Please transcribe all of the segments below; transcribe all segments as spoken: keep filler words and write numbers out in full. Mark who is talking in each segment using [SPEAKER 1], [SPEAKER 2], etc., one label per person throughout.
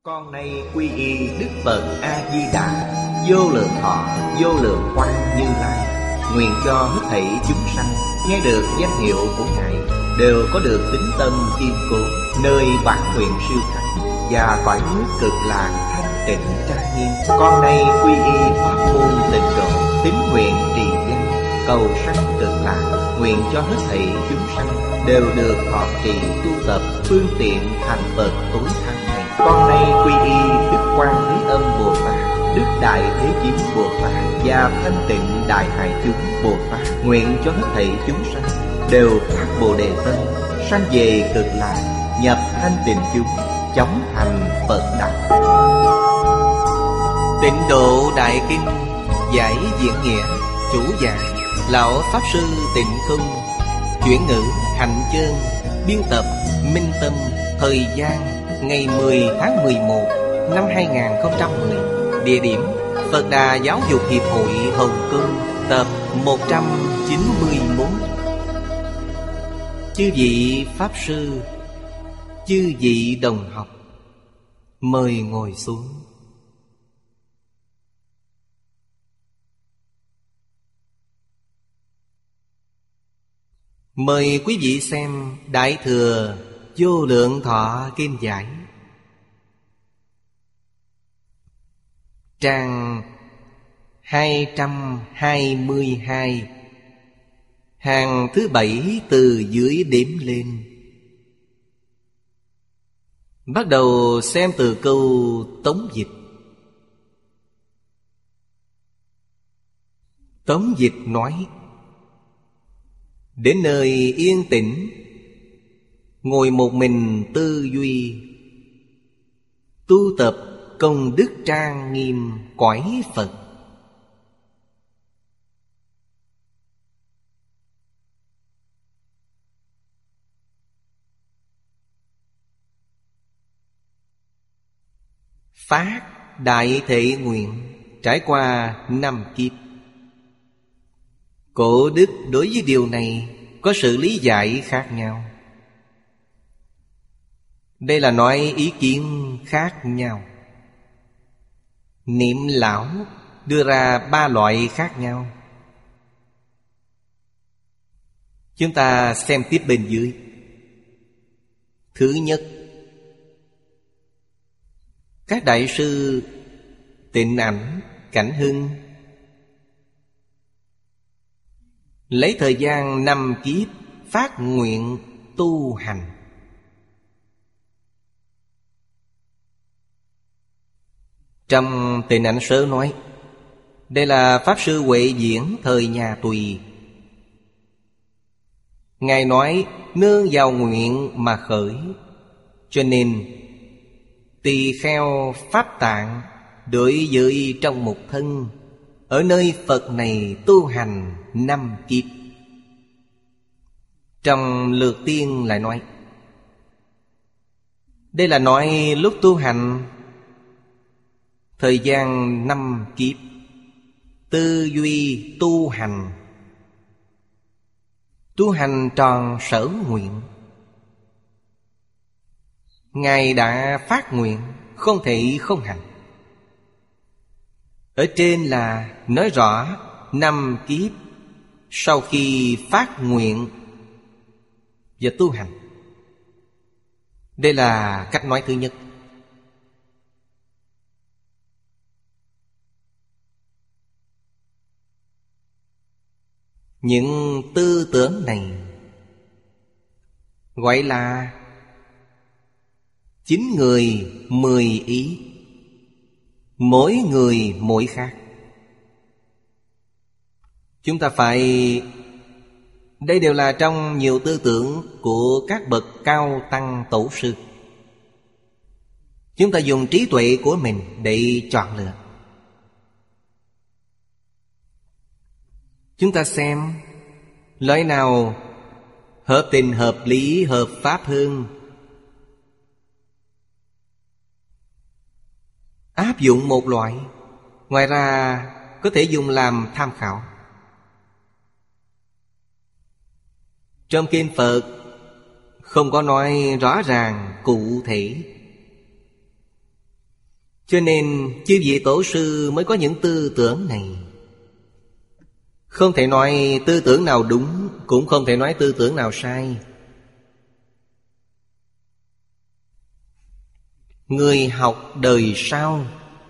[SPEAKER 1] Con nay quy y Đức Phật A-di-đà, vô lượng thọ, vô lượng quang Như Lai. Nguyện cho hết thảy chúng sanh nghe được danh hiệu của Ngài đều có được tín tâm kiên cố, nơi bản nguyện siêu thắng và cõi nước cực lạc thanh tịnh trang nghiêm. Con nay quy y pháp môn tịnh độ, tín nguyện trì danh, cầu sanh cực lạc. Nguyện cho hết thảy chúng sanh đều được thọ trì tu tập phương tiện thành Phật tối thắng này. Con nay quy y Đức Quan Thế Âm Bồ Tát, Đức Đại Thế Chí Bồ Tát và Thanh Tịnh Đại Hải Chúng Bồ Tát. Nguyện cho hết thảy chúng sanh đều phát Bồ Đề tâm, sanh về cực lạc, nhập thanh tịnh chúng, chóng thành Phật đạo. Tịnh Độ Đại Kinh giải diễn nghĩa, chủ giảng Lão Pháp Sư Tịnh Không, chuyển ngữ Hạnh Chương, biên tập Minh Tâm. Thời gian ngày mười tháng mười một năm hai nghìn không trăm mười. Địa điểm Phật Đà Giáo dục Hiệp hội Hồng Kông. Tập một trăm chín mươi mốt. Chư vị Pháp Sư, chư vị đồng học, mời ngồi xuống. Mời quý vị xem Đại Thừa Vô Lượng Thọ Kinh Giải, trang hai trăm hai mươi hai, hàng thứ bảy từ dưới đếm lên. Bắt đầu xem từ câu tống dịch. Tống dịch nói: đến nơi yên tĩnh, ngồi một mình tư duy, tu tập công đức trang nghiêm cõi Phật. Phát đại thệ nguyện trải qua năm kiếp. Cổ đức đối với điều này có sự lý giải khác nhau. Đây là nói ý kiến khác nhau. Niệm lão đưa ra ba loại khác nhau. Chúng ta xem tiếp bên dưới. Thứ nhất, các đại sư Tịnh Ảnh, Cảnh Hưng lấy thời gian năm kiếp phát nguyện tu hành. Trong Tịnh Ảnh Sớ nói, đây là Pháp Sư Huệ Diễn thời nhà Tùy. Ngài nói nương vào nguyện mà khởi, cho nên tỳ kheo Pháp Tạng đối với trong một thân ở nơi Phật này tu hành năm kiếp. Trong Lược Tiên lại nói, đây là nói lúc tu hành thời gian năm kiếp, tư duy tu hành, tu hành tròn sở nguyện. Ngài đã phát nguyện, không thể không hành. Ở trên là nói rõ năm kiếp sau khi phát nguyện và tu hành. Đây là cách nói thứ nhất. Những tư tưởng này gọi là chín người mười ý, mỗi người mỗi khác. Chúng ta phải... đây đều là trong nhiều tư tưởng của các bậc cao tăng tổ sư. Chúng ta dùng trí tuệ của mình để chọn lựa. Chúng ta xem loại nào hợp tình, hợp lý, hợp pháp hơn, áp dụng một loại. Ngoài ra có thể dùng làm tham khảo. Trong kinh Phật không có nói rõ ràng cụ thể, Cho nên chư vị tổ sư mới có những tư tưởng này. Không thể nói tư tưởng nào đúng, cũng không thể nói tư tưởng nào sai. Người học đời sau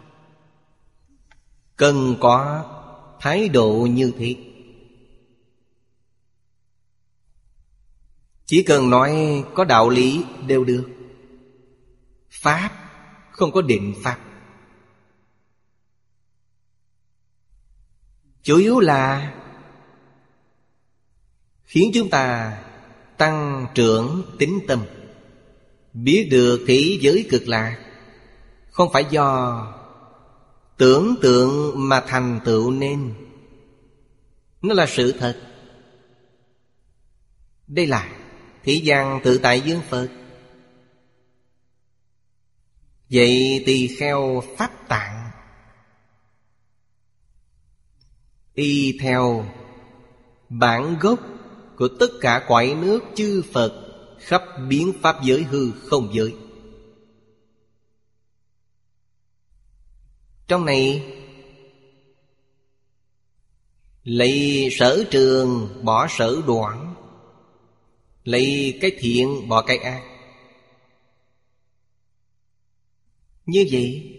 [SPEAKER 1] cần có thái độ như thế. Chỉ cần nói có đạo lý đều được. Pháp không có định pháp. Chủ yếu là khiến chúng ta tăng trưởng tín tâm, biết được thế giới cực lạc không phải do tưởng tượng mà thành tựu nên. Nó là sự thật. Đây là thế gian tự tại dương Phật. Vậy tỳ kheo pháp tạng y theo bản gốc của tất cả cõi nước chư Phật khắp biến pháp giới hư không giới. Trong này lấy sở trường bỏ sở đoạn, lấy cái thiện bỏ cái ác. Như vậy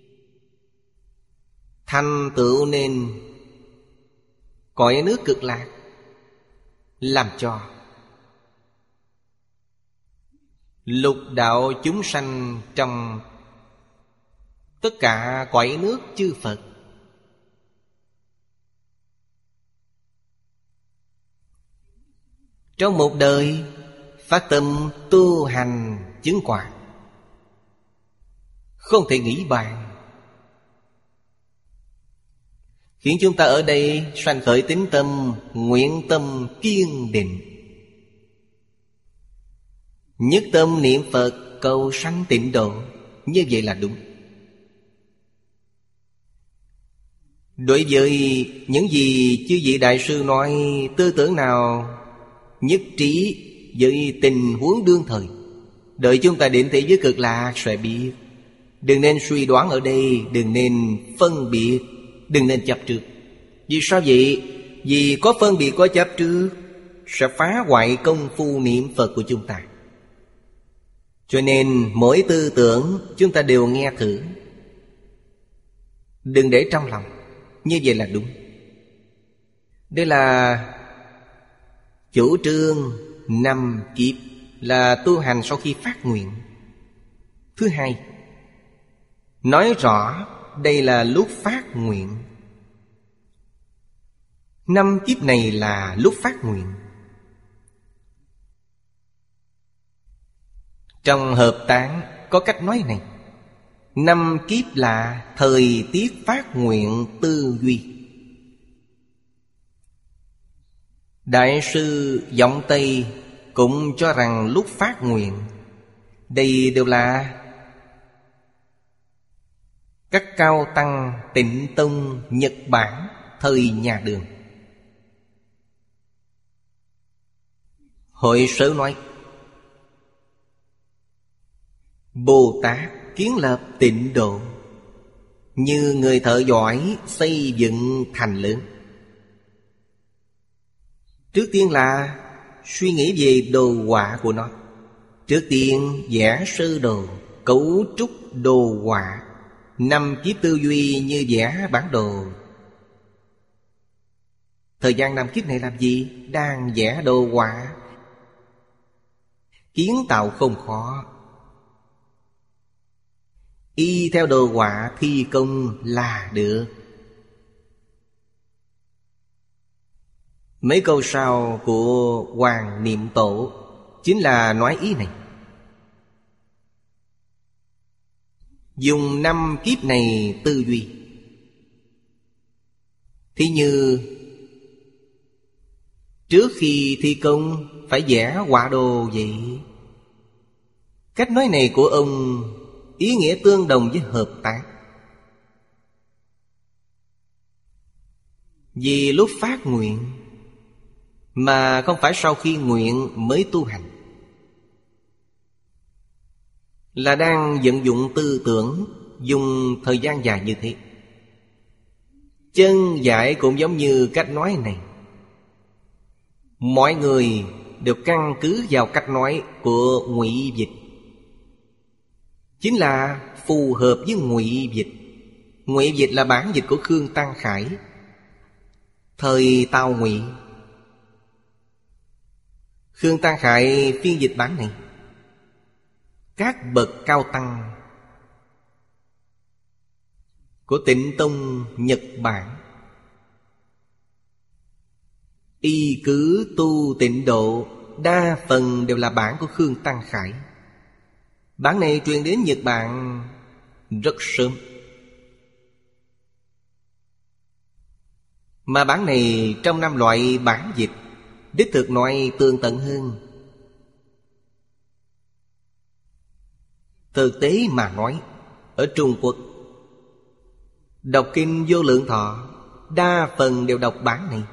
[SPEAKER 1] thành tựu nên cõi nước cực lạc, làm cho lục đạo chúng sanh trong tất cả cõi nước chư Phật trong một đời phát tâm tu hành chứng quả, không thể nghĩ bàn. Khiến chúng ta ở đây sanh khởi tín tâm, nguyện tâm kiên định, nhất tâm niệm Phật cầu sanh tịnh độ. Như vậy là đúng. Đối với những gì chư vị đại sư nói, tư tưởng nào nhất trí với tình huống đương thời, đợi chúng ta đến thế giới cực lạc sẽ biết. Đừng nên suy đoán ở đây, đừng nên phân biệt, đừng nên chấp trước. Vì sao vậy? Vì có phân biệt, có chấp trước sẽ phá hoại công phu niệm Phật của chúng ta. Cho nên mỗi tư tưởng chúng ta đều nghe thử, đừng để trong lòng. Như vậy là đúng. Đây là chủ trương năm kiếp, là tu hành sau khi phát nguyện. Thứ hai, nói rõ đây là lúc phát nguyện. Năm kiếp này là lúc phát nguyện. Trong hợp tán có cách nói này: năm kiếp là thời tiết phát nguyện tư duy. Đại sư Giọng Tây cũng cho rằng lúc phát nguyện. Đây đều là các cao tăng Tịnh Tông Nhật Bản thời nhà Đường. Hội Sở nói Bồ Tát kiến lập tịnh độ, như người thợ giỏi xây dựng thành lớn. Trước tiên là suy nghĩ về đồ họa của nó. Trước tiên vẽ sơ đồ, cấu trúc đồ họa. Năm kiếp tư duy như vẽ bản đồ. Thời gian năm kiếp này làm gì? Đang vẽ đồ họa. Kiến tạo không khó, y theo đồ họa thi công là được. Mấy câu sau của Hoàng Niệm Tổ chính là nói ý này. Dùng năm kiếp này tư duy. Thí như trước khi thi công phải vẽ họa đồ vậy. Cách nói này của ông ý nghĩa tương đồng với hợp tán. Vì lúc phát nguyện, mà không phải sau khi nguyện mới tu hành, là đang vận dụng tư tưởng dùng thời gian dài như thế. Chân giải cũng giống như cách nói này. Mọi người đều căn cứ vào cách nói của Ngụy Dịch, chính là phù hợp với Ngụy Dịch. Ngụy Dịch là bản dịch của Khương Tăng Khải, thời Tào Ngụy. Khương Tăng Khải phiên dịch bản này. Các bậc cao tăng của Tịnh Tông Nhật Bản y cứ tu tịnh độ, đa phần đều là bản của Khương Tăng Khải. Bản này truyền đến Nhật Bản rất sớm, mà bản này trong năm loại bản dịch đích thực nói tường tận hơn. Thực tế mà nói, ở Trung Quốc đọc kinh Vô Lượng Thọ đa phần đều đọc bản này.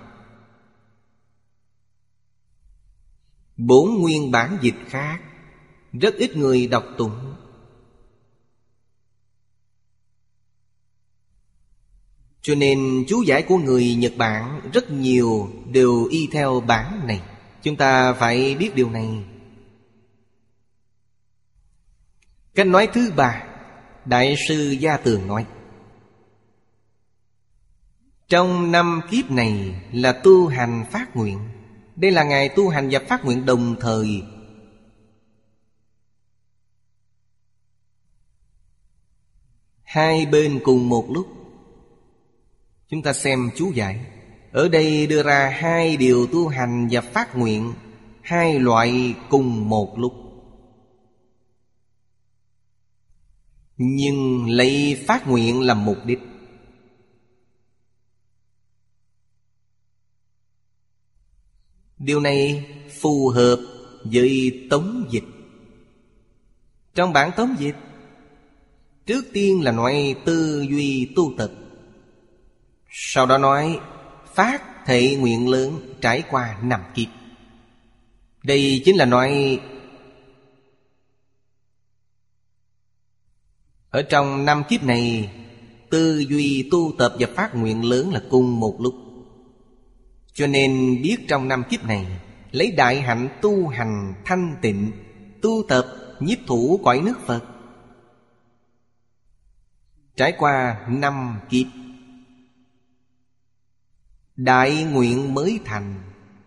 [SPEAKER 1] Bốn nguyên bản dịch khác rất ít người đọc tụng. Cho nên chú giải của người Nhật Bản rất nhiều đều y theo bản này. Chúng ta phải biết điều này. Cách nói thứ ba, Đại sư Gia Tường nói: trong năm kiếp này là tu hành phát nguyện. Đây là ngày tu hành và phát nguyện đồng thời. Hai bên cùng một lúc. Chúng ta xem chú giải. Ở đây đưa ra hai điều tu hành và phát nguyện, hai loại cùng một lúc. Nhưng lấy phát nguyện làm mục đích. Điều này phù hợp với tống dịch. Trong bản tống dịch, trước tiên là nói tư duy tu tập, sau đó nói phát thệ nguyện lớn trải qua năm kiếp. Đây chính là nói ở trong năm kiếp này, tư duy tu tập và phát nguyện lớn là cùng một lúc. Cho nên biết trong năm kiếp này lấy đại hạnh tu hành thanh tịnh, tu tập nhiếp thủ cõi nước Phật, trải qua năm kiếp, đại nguyện mới thành.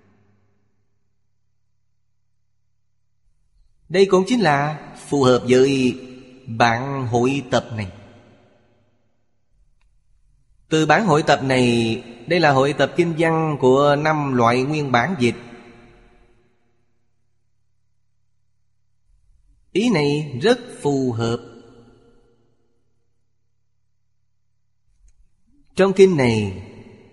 [SPEAKER 1] Đây cũng chính là phù hợp với bản hội tập này. Từ bản hội tập này, đây là hội tập kinh văn của năm loại nguyên bản dịch. Ý này rất phù hợp. Trong kinh này,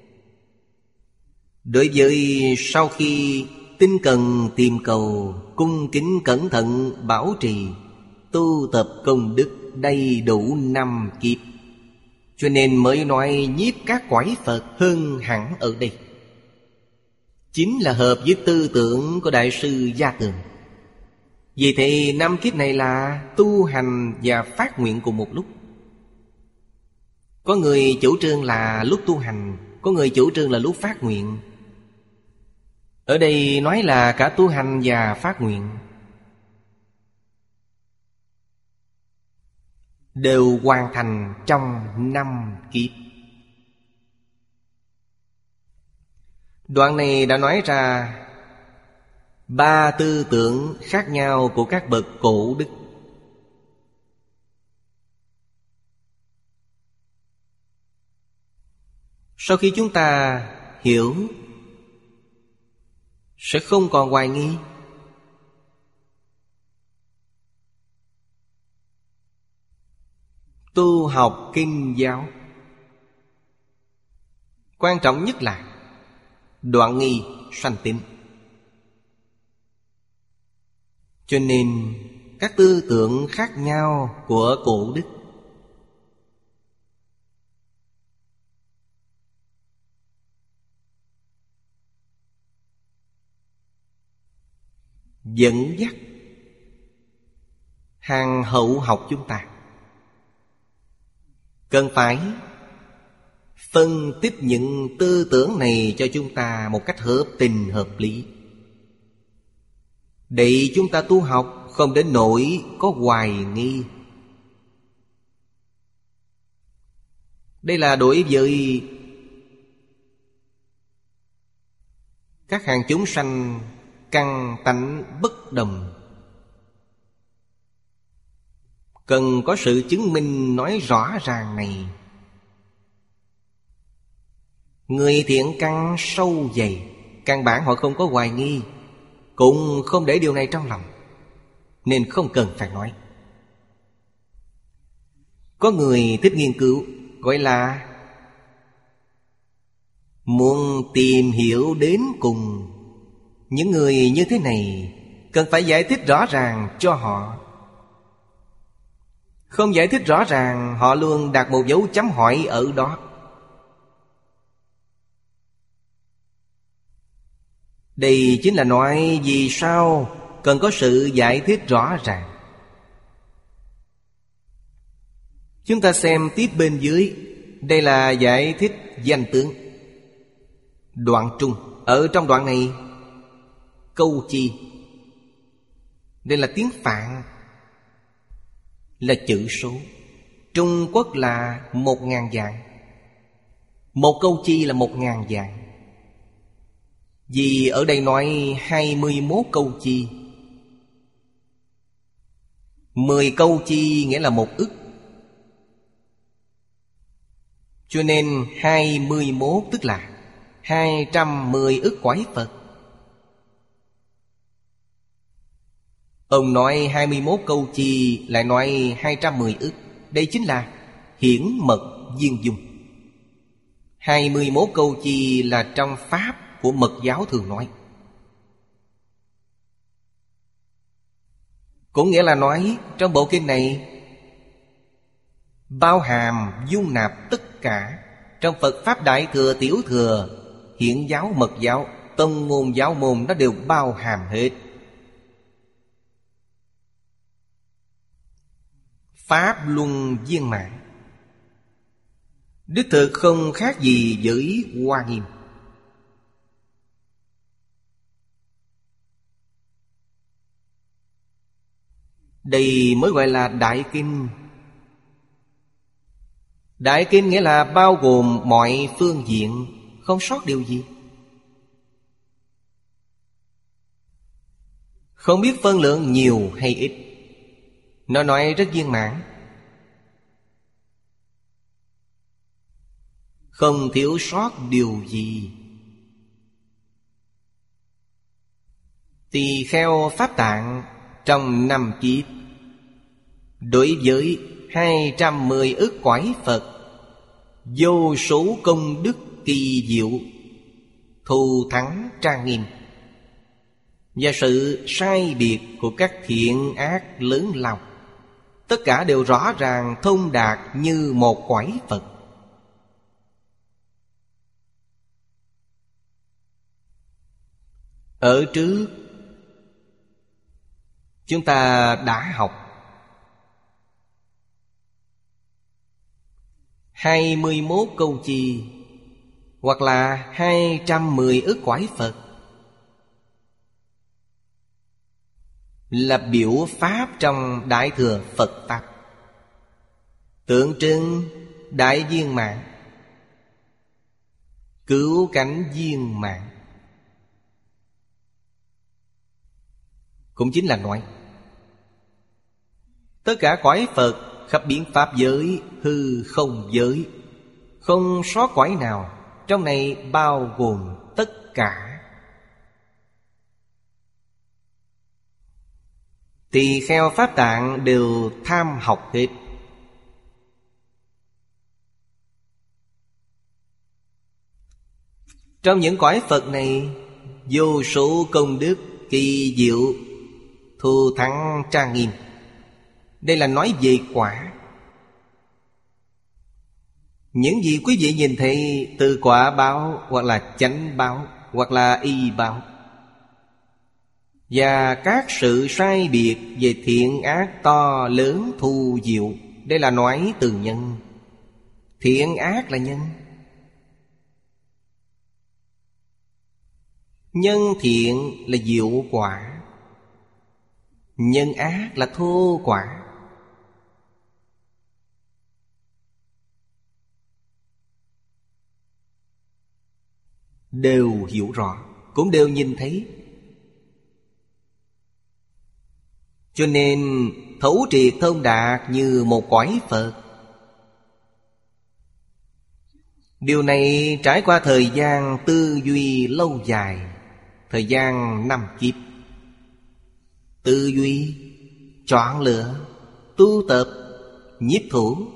[SPEAKER 1] đối với sau khi tinh cần tìm cầu, cung kính cẩn thận bảo trì, tu tập công đức đầy đủ năm kiếp, cho nên mới nói nhiếp các cõi Phật hơn hẳn ở đây. Chính là hợp với tư tưởng của Đại sư Gia Tường. Vì thế năm kiếp này là tu hành và phát nguyện cùng một lúc. Có người chủ trương là lúc tu hành, có người chủ trương là lúc phát nguyện. Ở đây nói là cả tu hành và phát nguyện đều hoàn thành trong năm kiếp. Đoạn này đã nói ra ba tư tưởng khác nhau của các bậc cổ đức. Sau khi chúng ta hiểu, sẽ không còn hoài nghi. Tu học kinh giáo, quan trọng nhất là đoạn nghi sanh tín. Cho nên các tư tưởng khác nhau của cổ đức dẫn dắt hàng hậu học chúng ta cần phải phân tích những tư tưởng này cho chúng ta một cách hợp tình hợp lý, để chúng ta tu học không đến nỗi có hoài nghi. Đây là đối với các hàng chúng sanh căn tánh bất đồng, cần có sự chứng minh nói rõ ràng này. Người thiện căn sâu dày, căn bản họ không có hoài nghi, cũng không để điều này trong lòng, nên không cần phải nói. Có người thích nghiên cứu, gọi là muốn tìm hiểu đến cùng. Những người như thế này cần phải giải thích rõ ràng cho họ. Không giải thích rõ ràng, họ luôn đặt một dấu chấm hỏi ở đó. Đây chính là nói vì sao cần có sự giải thích rõ ràng. Chúng ta xem tiếp bên dưới. Đây là giải thích danh tướng. Đoạn trung. Ở trong đoạn này, câu chi. Đây là tiếng Phạn, là chữ số. Trung Quốc là một ngàn dạng. Một câu chi là một ngàn dạng. Vì ở đây nói hai mươi mốt câu chi. Mười câu chi nghĩa là một ức. Cho nên hai mươi mốt tức là hai trăm mười ức quái Phật. Ông nói hai mươi mốt câu chi, lại nói hai trăm mười ức. Đây chính là hiển mật viên dung. Hai mươi mốt câu chi là trong Pháp của Mật giáo thường nói. Cũng nghĩa là nói trong bộ kinh này bao hàm dung nạp tất cả. Trong Phật Pháp Đại Thừa, Tiểu Thừa, Hiển giáo, Mật giáo, Tông môn, giáo môn, nó đều bao hàm hết. Pháp luân viên mãn, đích thực không khác gì với Hoa Nghiêm. Đây mới gọi là Đại Kinh. Đại Kinh nghĩa là bao gồm mọi phương diện, không sót điều gì. Không biết phân lượng nhiều hay ít, nó nói rất viên mãn, không thiếu sót điều gì. Tỳ kheo Pháp Tạng trong năm kiếp, đối với hai trăm mười ức quái Phật, vô số công đức kỳ diệu, thù thắng trang nghiêm, và sự sai biệt của các thiện ác lớn lao, tất cả đều rõ ràng thông đạt như một quái Phật. Ở trước chúng ta đã học hai mươi mốt câu chi, hoặc là hai trăm mười ức quái Phật, là biểu pháp trong Đại Thừa Phật Pháp, tượng trưng đại viên mãn, cứu cánh viên mãn. Cũng chính là nói tất cả quái Phật khắp biến pháp giới, hư không giới, không sót quái nào. Trong này bao gồm tất cả. Tỳ kheo Pháp Tạng đều tham học hết. Trong những cõi Phật này, vô số công đức kỳ diệu, thù thắng trang nghiêm. Đây là nói về quả. Những gì quý vị nhìn thấy từ quả báo, hoặc là chánh báo, hoặc là y báo, và các sự sai biệt về thiện ác to lớn thù diệu, đây là nói từ nhân. Thiện ác là nhân. Nhân thiện là diệu quả, nhân ác là thô quả. Đều hiểu rõ, cũng đều nhìn thấy. Cho nên thấu triệt thông đạt như một cõi Phật. Điều này trải qua thời gian tư duy lâu dài, thời gian năm kiếp. Tư duy, chọn lựa, tu tập, nhiếp thủ.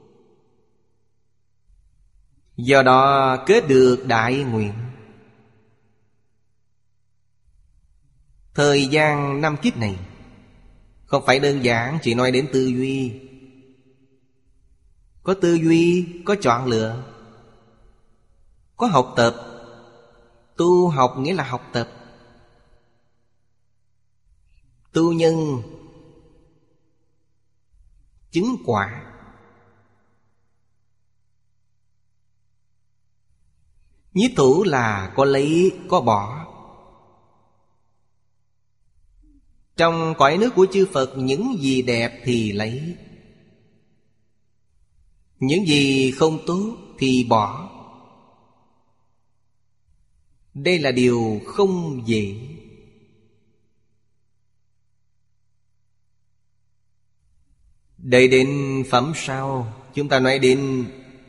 [SPEAKER 1] Do đó kết được đại nguyện. Thời gian năm kiếp này không phải đơn giản chỉ nói đến tư duy. Có tư duy, có chọn lựa, có học tập. Tu học nghĩa là học tập. Tu nhân, chứng quả. Nhiếp thủ là có lấy, có bỏ. Trong cõi nước của chư Phật, những gì đẹp thì lấy, những gì không tốt thì bỏ. Đây là điều không dễ. Đợi đến phẩm sau, chúng ta nói đến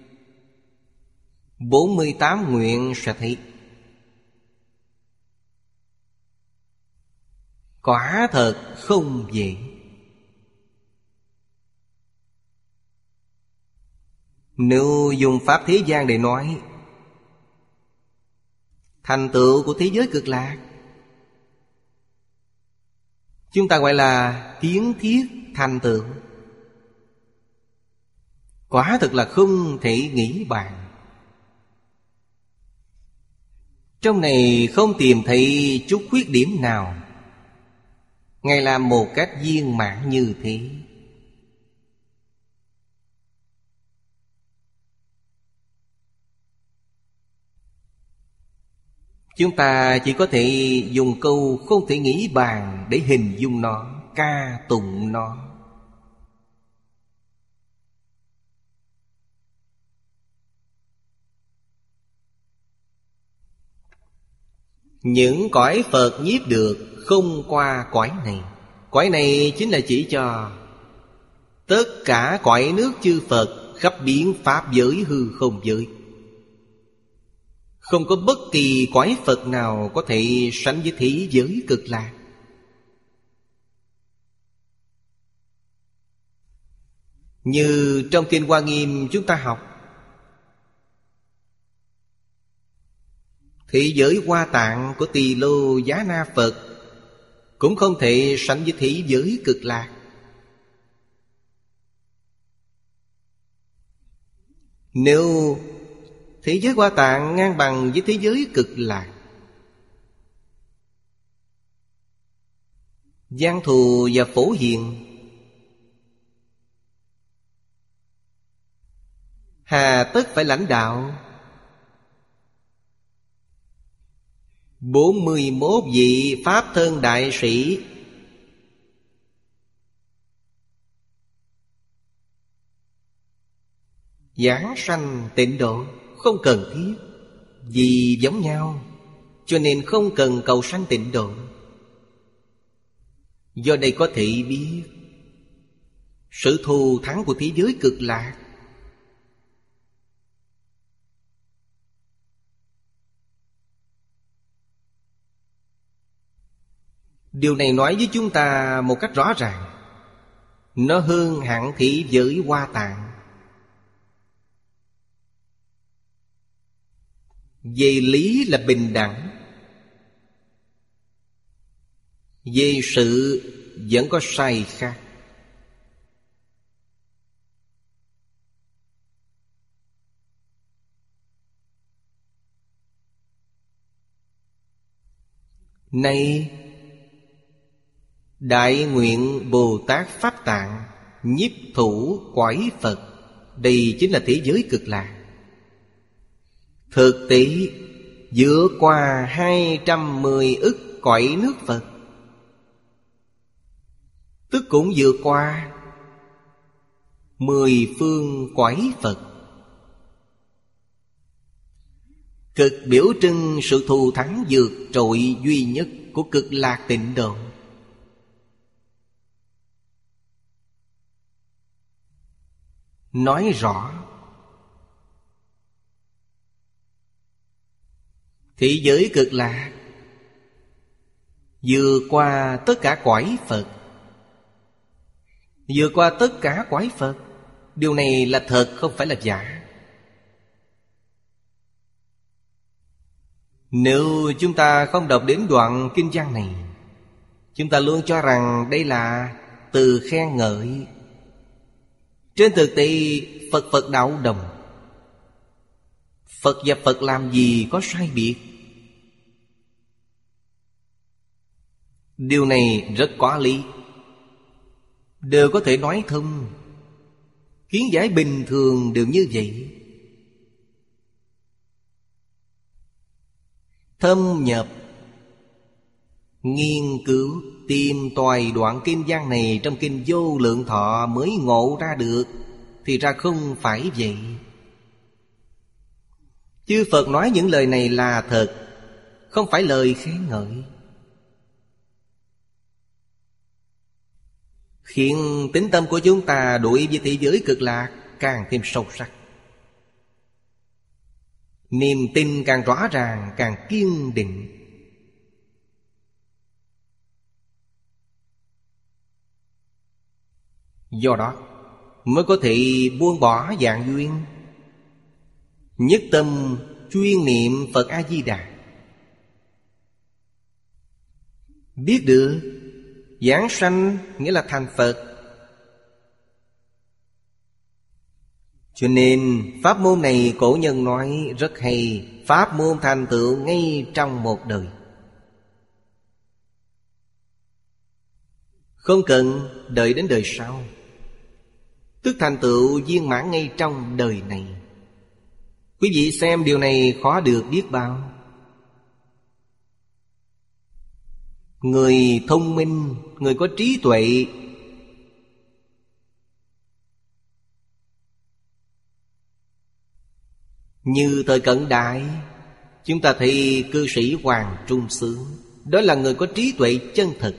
[SPEAKER 1] bốn mươi tám nguyện sẽ thấy. Quả thật không dễ. Nếu dùng pháp thế gian để nói, thành tựu của thế giới cực lạc, chúng ta gọi là kiến thiết thành tựu. Quả thực là không thể nghĩ bàn. Trong này không tìm thấy chút khuyết điểm nào. Ngài làm một cách viên mãn như thế. Chúng ta chỉ có thể dùng câu không thể nghĩ bàn để hình dung nó, ca tụng nó. Những cõi Phật nhiếp được không qua cõi này. Cõi này chính là chỉ cho tất cả cõi nước chư Phật khắp biến pháp giới hư không giới. Không có bất kỳ cõi Phật nào có thể sánh với thế giới cực lạc. Như trong Kinh Hoa Nghiêm chúng ta học, thế giới Hoa Tạng của Tỳ Lô Giá Na Phật cũng không thể sánh với thế giới cực lạc. Nếu thế giới Hoa Tạng ngang bằng với thế giới cực lạc, Giang Thù và Phổ Hiền, hà tất phải lãnh đạo bốn mươi mốt vị Pháp thân đại sĩ, giảng sanh tịnh độ? Không cần thiết. Vì giống nhau, cho nên không cần cầu sanh tịnh độ. Do đây có thể biết sự thù thắng của thế giới cực lạc. Điều này nói với chúng ta một cách rõ ràng, nó hơn hẳn thế giới Hoa Tạng. Về lý là bình đẳng, về sự vẫn có sai khác. Này Đại nguyện Bồ Tát Pháp Tạng nhiếp thủ cõi Phật, Đây chính là thế giới cực lạc. Thực tế vượt qua hai trăm mười ức cõi nước Phật, tức cũng vượt qua mười phương cõi Phật. Cực biểu trưng sự thù thắng vượt trội duy nhất của cực lạc tịnh độ. Nói rõ thế giới cực lạc vượt qua tất cả cõi Phật, vượt qua tất cả cõi Phật. Điều này là thật, không phải là giả. Nếu chúng ta không đọc đến đoạn kinh văn này, chúng ta luôn cho rằng đây là từ khen ngợi. Trên thực tế Phật Phật đạo đồng, Phật và Phật làm gì có sai biệt. Điều này rất có lý, đều có thể nói thông. Kiến giải bình thường đều như vậy. Thâm nhập nghiên cứu tìm tòi đoạn kinh văn này trong kinh Vô Lượng Thọ mới ngộ ra được. Thì ra không phải vậy. Chư Phật nói những lời này là thật, không phải lời khen ngợi, khiến tín tâm của chúng ta đối với thế giới cực lạc càng thêm sâu sắc. Niềm tin càng rõ ràng, càng kiên định. Do đó mới có thể buông bỏ vạn duyên, nhất tâm chuyên niệm Phật A-di-đà. Biết được giảng sanh nghĩa là thành Phật. Cho nên pháp môn này cổ nhân nói rất hay. Pháp môn thành tựu ngay trong một đời, không cần đợi đến đời sau, tức thành tựu viên mãn ngay trong đời này. Quý vị xem điều này khó được biết bao. Người thông minh, người có trí tuệ, như thời cận đại, chúng ta thấy cư sĩ Hoàng Trung Sướng, đó là người có trí tuệ chân thực.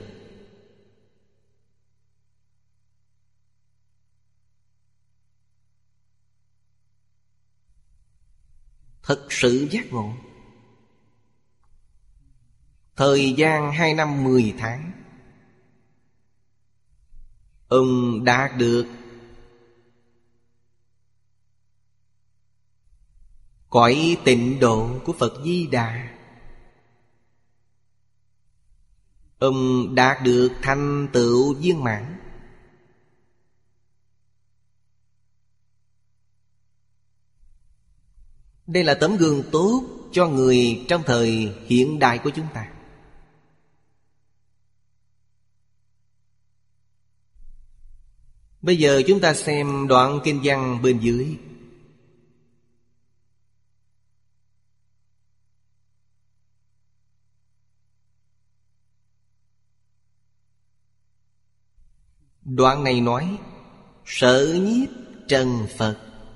[SPEAKER 1] Thật sự giác ngộ. Thời gian hai năm mười tháng, ông đạt được cõi tịnh độ của Phật Di Đà. Ông đạt được thành tựu viên mãn. Đây là tấm gương tốt cho người trong thời hiện đại của chúng ta. Bây giờ chúng ta xem đoạn kinh văn bên dưới. Đoạn này nói sở nhiếp trần Phật,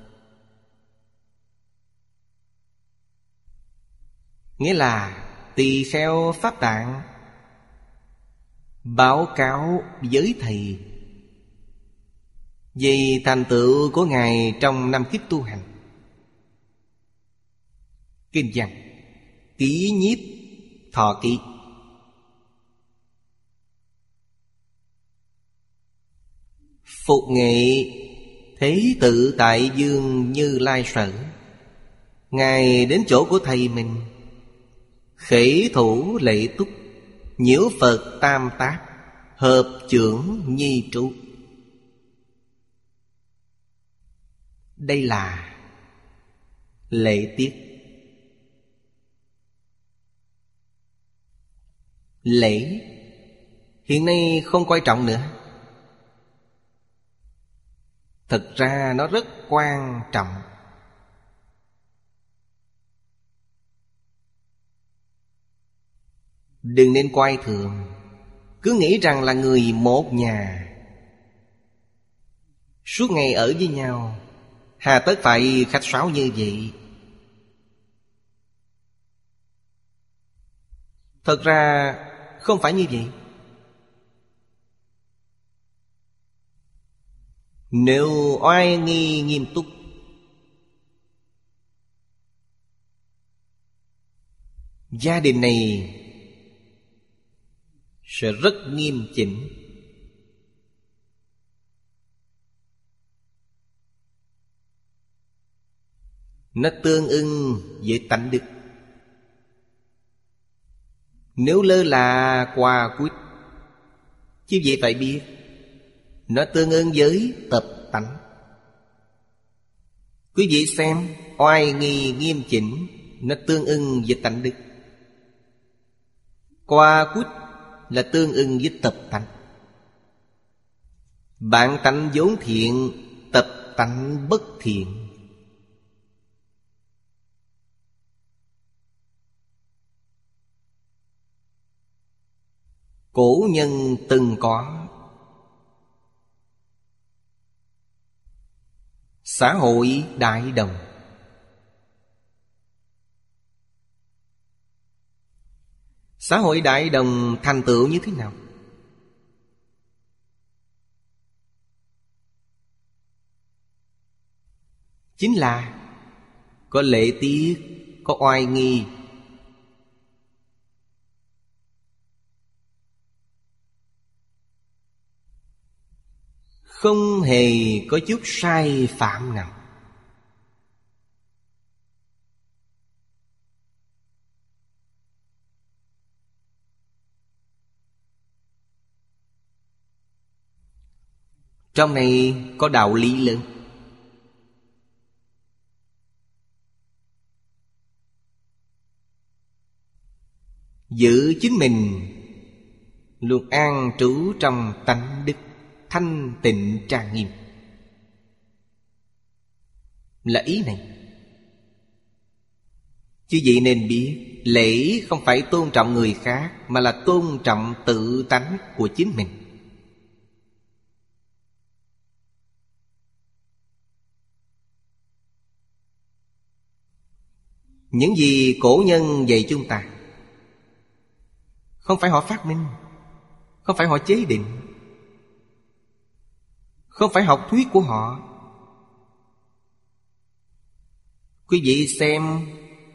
[SPEAKER 1] nghĩa là tỳ kheo Pháp Tạng báo cáo với thầy về thành tựu của Ngài trong năm kiếp tu hành. Kinh văn Ký Nhiếp Thọ Ký. Phục nghệ Thế Tự Tại Dương Như Lai Sở, Ngài đến chỗ của thầy mình, khể thủ lệ túc, nhiễu Phật tam tác, hợp trưởng nhi trụ. Đây là lễ tiết. Lễ hiện nay không quan trọng nữa. Thực ra nó rất quan trọng. Đừng nên coi thường. Cứ nghĩ rằng là người một nhà, suốt ngày ở với nhau, hà tất phải khách sáo như vậy. Thật ra không phải như vậy. Nếu oai nghi nghiêm túc, gia đình này sẽ rất nghiêm chỉnh. Nó tương ưng với tánh đức. Nếu lơ là qua quýt, chứ vậy phải biết nó tương ưng với tập tánh. Quý vị xem, oai nghi nghiêm chỉnh, nó tương ưng với tánh đức. Qua quýt là tương ưng với tập tánh. Bản tánh vốn thiện, tập tánh bất thiện. Cổ nhân từng có. Xã hội đại đồng. Xã hội đại đồng thành tựu như thế nào? Chính là có lễ tiết, có oai nghi. Không hề có chút sai phạm nào. Trong này có đạo lý lớn. Giữ chính mình luôn an trú trong tánh đức thanh tịnh trang nghiêm, là ý này. Chứ vậy nên biết, lễ không phải tôn trọng người khác, mà là tôn trọng tự tánh của chính mình. Những gì cổ nhân dạy chúng ta, không phải họ phát minh, không phải họ chế định, không phải học thuyết của họ. Quý vị xem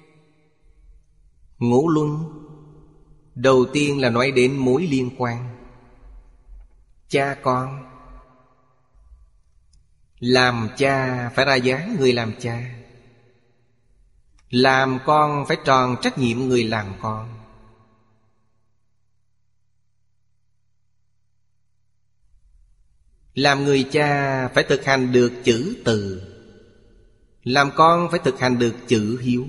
[SPEAKER 1] Ngũ Luân, đầu tiên là nói đến mối liên quan cha con. Làm cha phải ra dáng người làm cha, làm con phải tròn trách nhiệm người làm con. Làm người cha phải thực hành được chữ từ, làm con phải thực hành được chữ hiếu.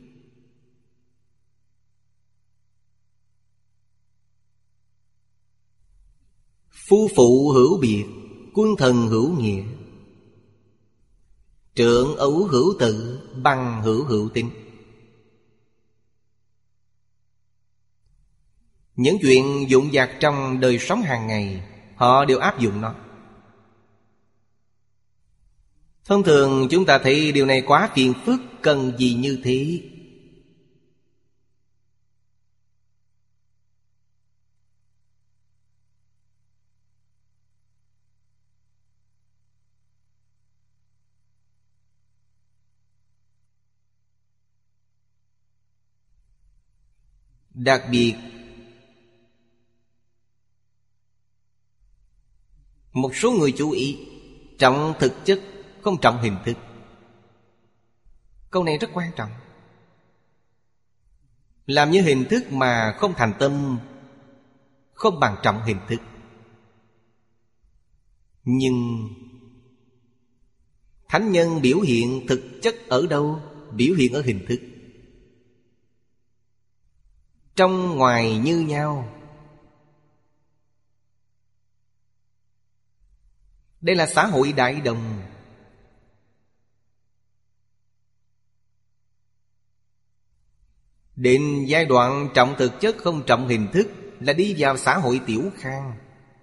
[SPEAKER 1] Phu phụ hữu biệt, quân thần hữu nghĩa. Trượng ấu hữu tự, bằng hữu hữu tín. Những chuyện vụn vặt trong đời sống hàng ngày, họ đều áp dụng nó. Thông thường chúng ta thấy điều này quá phiền phức, cần gì như thế? Đặc biệt một số người chú ý trọng thực chất, không trọng hình thức. Câu này rất quan trọng. Làm như hình thức mà không thành tâm, không bằng trọng hình thức. Nhưng thánh nhân biểu hiện thực chất ở đâu? Biểu hiện ở hình thức. Trong ngoài như nhau. Đây là xã hội đại đồng. Đến giai đoạn trọng thực chất không trọng hình thức là đi vào xã hội tiểu khang.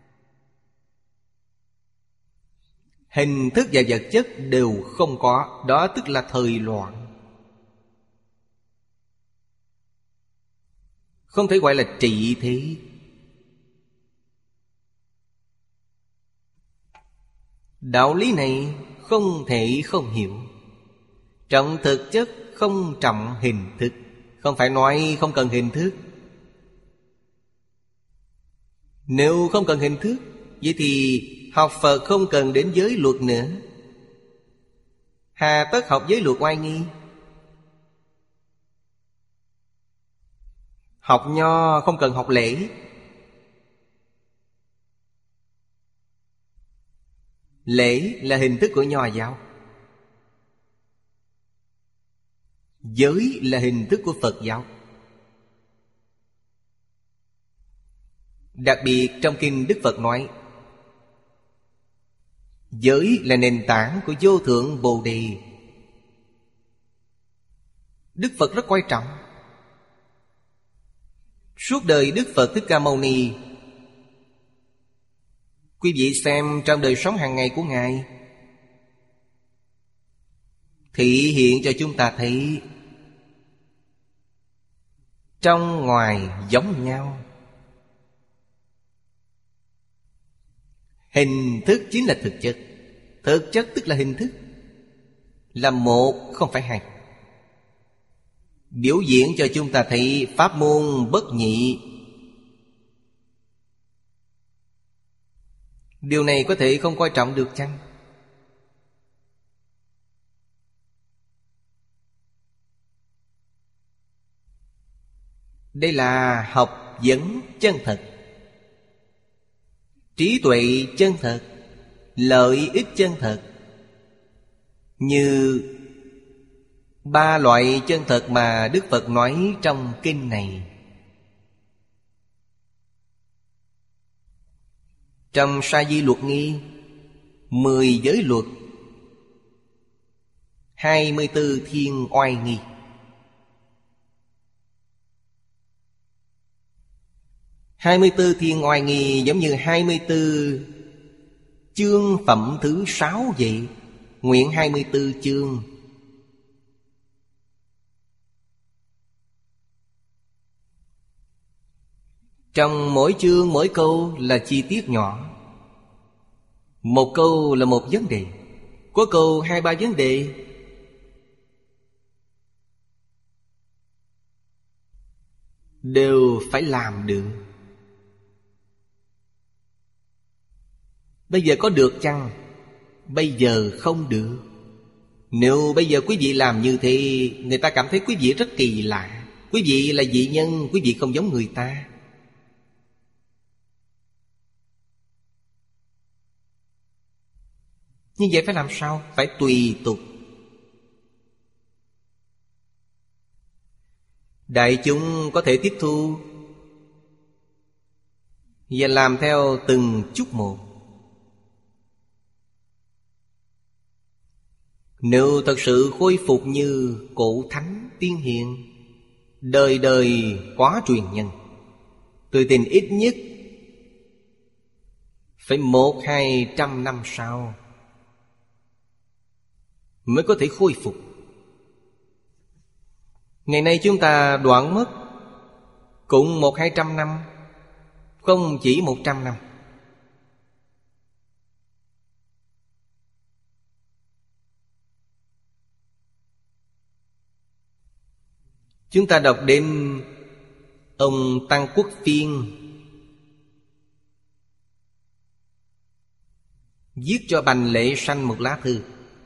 [SPEAKER 1] Hình thức và vật chất đều không có. Đó tức là thời loạn. Không thể gọi là trị thế. Đạo lý này không thể không hiểu. Trọng thực chất không trọng hình thức. Không phải nói không cần hình thức. Nếu không cần hình thức, vậy thì học Phật không cần đến giới luật nữa. Hà tất học giới luật oai nghi? Học nho không cần học lễ. Lễ là hình thức của nho giáo. Giới là hình thức của Phật giáo. Đặc biệt trong kinh Đức Phật nói, giới là nền tảng của vô thượng Bồ Đề. Đức Phật rất quan trọng. Suốt đời Đức Phật Thích Ca Mâu Ni, quý vị xem trong đời sống hàng ngày của Ngài, thị hiện cho chúng ta thấy trong ngoài giống nhau. Hình thức chính là thực chất. Thực chất tức là hình thức. Là một không phải hai. Biểu diễn cho chúng ta thấy pháp môn bất nhị. Điều này có thể không coi trọng được chăng? Đây là học vấn chân thật, trí tuệ chân thật, lợi ích chân thật. Như ba loại chân thật mà Đức Phật nói trong kinh này. Trong Sa Di Luật Nghi, mười giới luật, hai mươi tư thiên oai nghi. Hai mươi tư thiên oai nghi giống như hai mươi tư chương phẩm thứ sáu vậy. Nguyện hai mươi tư chương. Trong mỗi chương mỗi câu là chi tiết nhỏ. Một câu là một vấn đề, có câu hai ba vấn đề. Đều phải làm được. Bây giờ có được chăng? Bây giờ không được. Nếu bây giờ quý vị làm như thế, người ta cảm thấy quý vị rất kỳ lạ. Quý vị là dị nhân, quý vị không giống người ta. Như vậy phải làm sao? Phải tùy tục. Đại chúng có thể tiếp thu và làm theo từng chút một. Nếu thật sự khôi phục như cổ thánh tiên hiền, đời đời quá truyền nhân, tôi tin ít nhất phải một hai trăm năm sau mới có thể khôi phục. Ngày nay chúng ta đoạn mất cũng một hai trăm năm, không chỉ một trăm năm. Chúng ta đọc đến ông Tăng Quốc Phiên viết cho Bành Lệ Sanh một lá thư.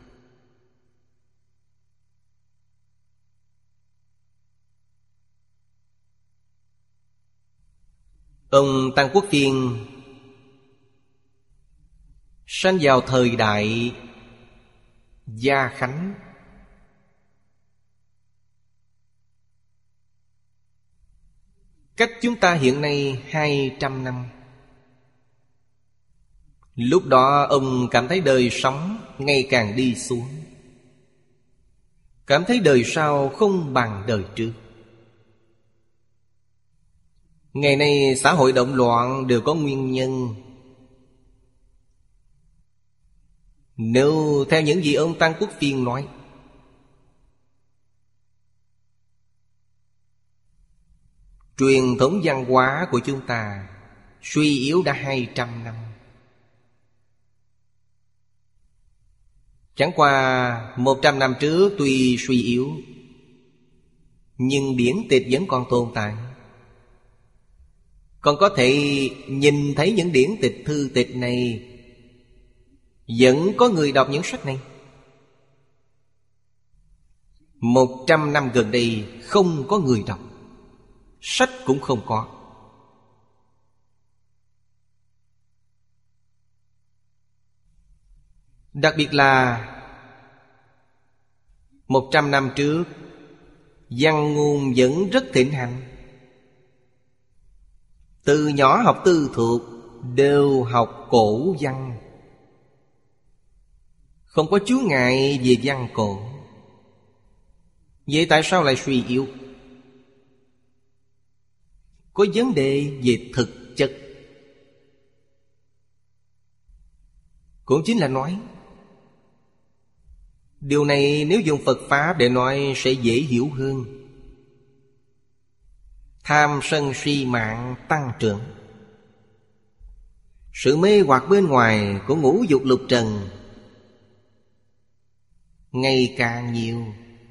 [SPEAKER 1] Ông Tăng Quốc Phiên sinh vào thời đại Gia Khánh. Cách chúng ta hiện nay hai trăm năm. Lúc đó ông cảm thấy đời sống ngày càng đi xuống, cảm thấy đời sau không bằng đời trước. Ngày nay xã hội động loạn đều có nguyên nhân. Nếu theo những gì ông Tăng Quốc Phiên nói, truyền thống văn hóa của chúng ta suy yếu đã hai trăm năm. Chẳng qua một trăm năm trước tuy suy yếu, nhưng điển tịch vẫn còn tồn tại. Còn có thể nhìn thấy những điển tịch thư tịch này, vẫn có người đọc những sách này. Một trăm năm gần đây không có người đọc, sách cũng không có. Đặc biệt là một trăm năm trước, văn ngôn vẫn rất thịnh hành. Từ nhỏ học tư thuộc đều học cổ văn, không có chướng ngại về văn cổ. Vậy tại sao lại suy yếu? Có vấn đề về thực chất. Cũng chính là nói, điều này nếu dùng Phật Pháp để nói sẽ dễ hiểu hơn. Tham sân si mạng tăng trưởng, sự mê hoặc bên ngoài của ngũ dục lục trần ngày càng nhiều.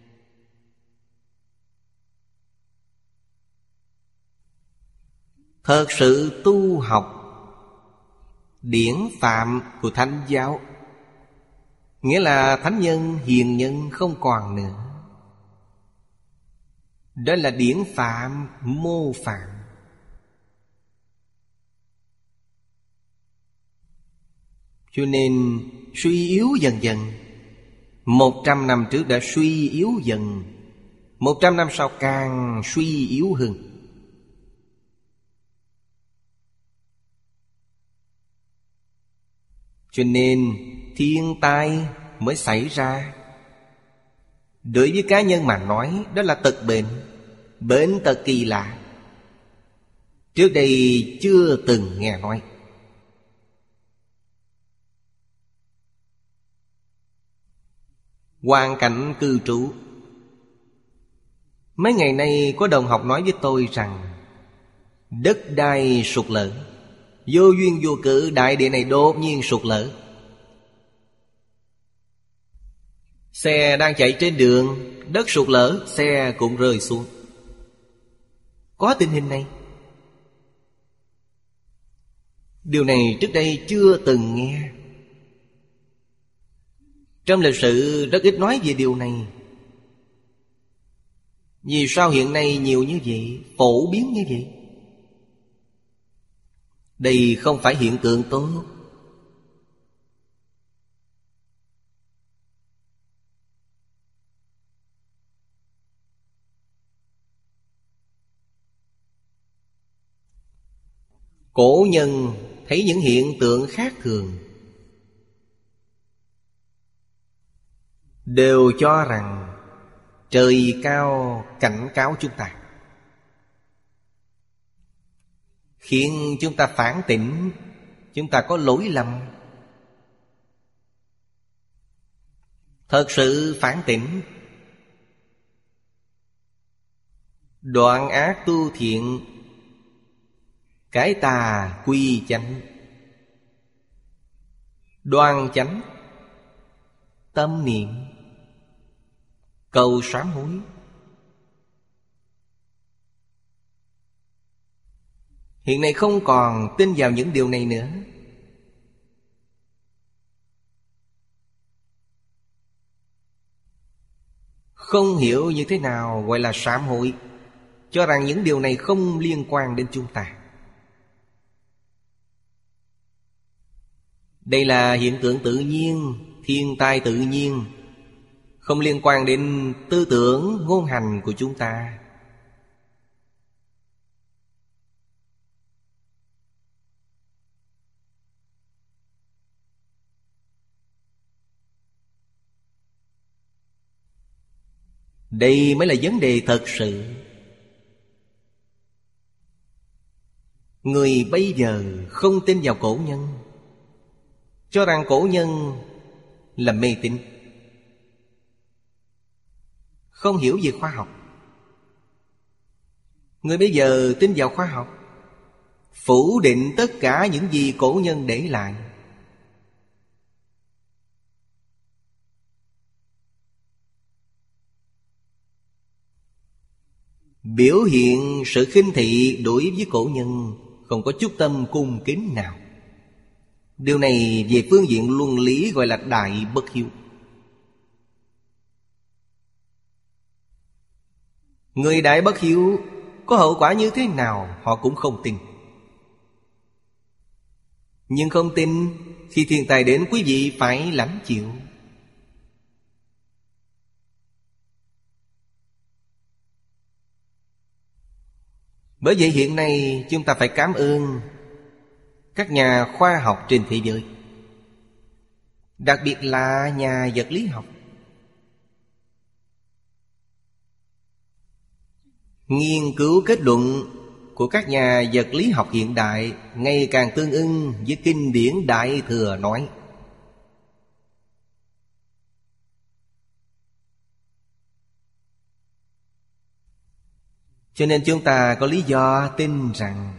[SPEAKER 1] Thật sự tu học điển phạm của Thánh giáo, nghĩa là thánh nhân hiền nhân không còn nữa. Đó là điển phạm mô phạm. Cho nên suy yếu dần dần. Một trăm năm trước đã suy yếu dần, một trăm năm sau càng suy yếu hơn. Cho nên thiên tai mới xảy ra. Đối với cá nhân mà nói, đó là tật bệnh, bệnh tật kỳ lạ, trước đây chưa từng nghe nói. Hoàn cảnh cư trú. Mấy ngày nay có đồng học nói với tôi rằng đất đai sụt lở, vô duyên vô cớ đại địa này đột nhiên sụt lở. Xe đang chạy trên đường, đất sụt lở, xe cũng rơi xuống. Có tình hình này. Điều này trước đây chưa từng nghe. Trong lịch sử rất ít nói về điều này. Vì sao hiện nay nhiều như vậy, phổ biến như vậy? Đây không phải hiện tượng tốt. Cổ nhân thấy những hiện tượng khác thường đều cho rằng trời cao cảnh cáo chúng ta, khiến chúng ta phản tỉnh, chúng ta có lỗi lầm. Thật sự phản tỉnh, đoạn ác tu thiện, cải tà quy chánh. Đoan chánh, tâm niệm, cầu sám hối. Hiện nay không còn tin vào những điều này nữa. Không hiểu như thế nào gọi là sám hối, cho rằng những điều này không liên quan đến chúng ta. Đây là hiện tượng tự nhiên, thiên tai tự nhiên, không liên quan đến tư tưởng, ngôn hành của chúng ta. Đây mới là vấn đề thật sự. Người bây giờ không tin vào cổ nhân, cho rằng cổ nhân là mê tín, không hiểu về khoa học. Người bây giờ tin vào khoa học, phủ định tất cả những gì cổ nhân để lại. Biểu hiện sự khinh thị đối với cổ nhân, không có chút tâm cung kính nào. Điều này về phương diện luân lý gọi là đại bất hiếu. Người đại bất hiếu có hậu quả như thế nào họ cũng không tin. Nhưng không tin, khi thiên tai đến quý vị phải lãnh chịu. Bởi vậy hiện nay chúng ta phải cảm ơn các nhà khoa học trên thế giới, đặc biệt là nhà vật lý học. Nghiên cứu kết luận của các nhà vật lý học hiện đại ngày càng tương ưng với kinh điển Đại Thừa nói. Cho nên chúng ta có lý do tin rằng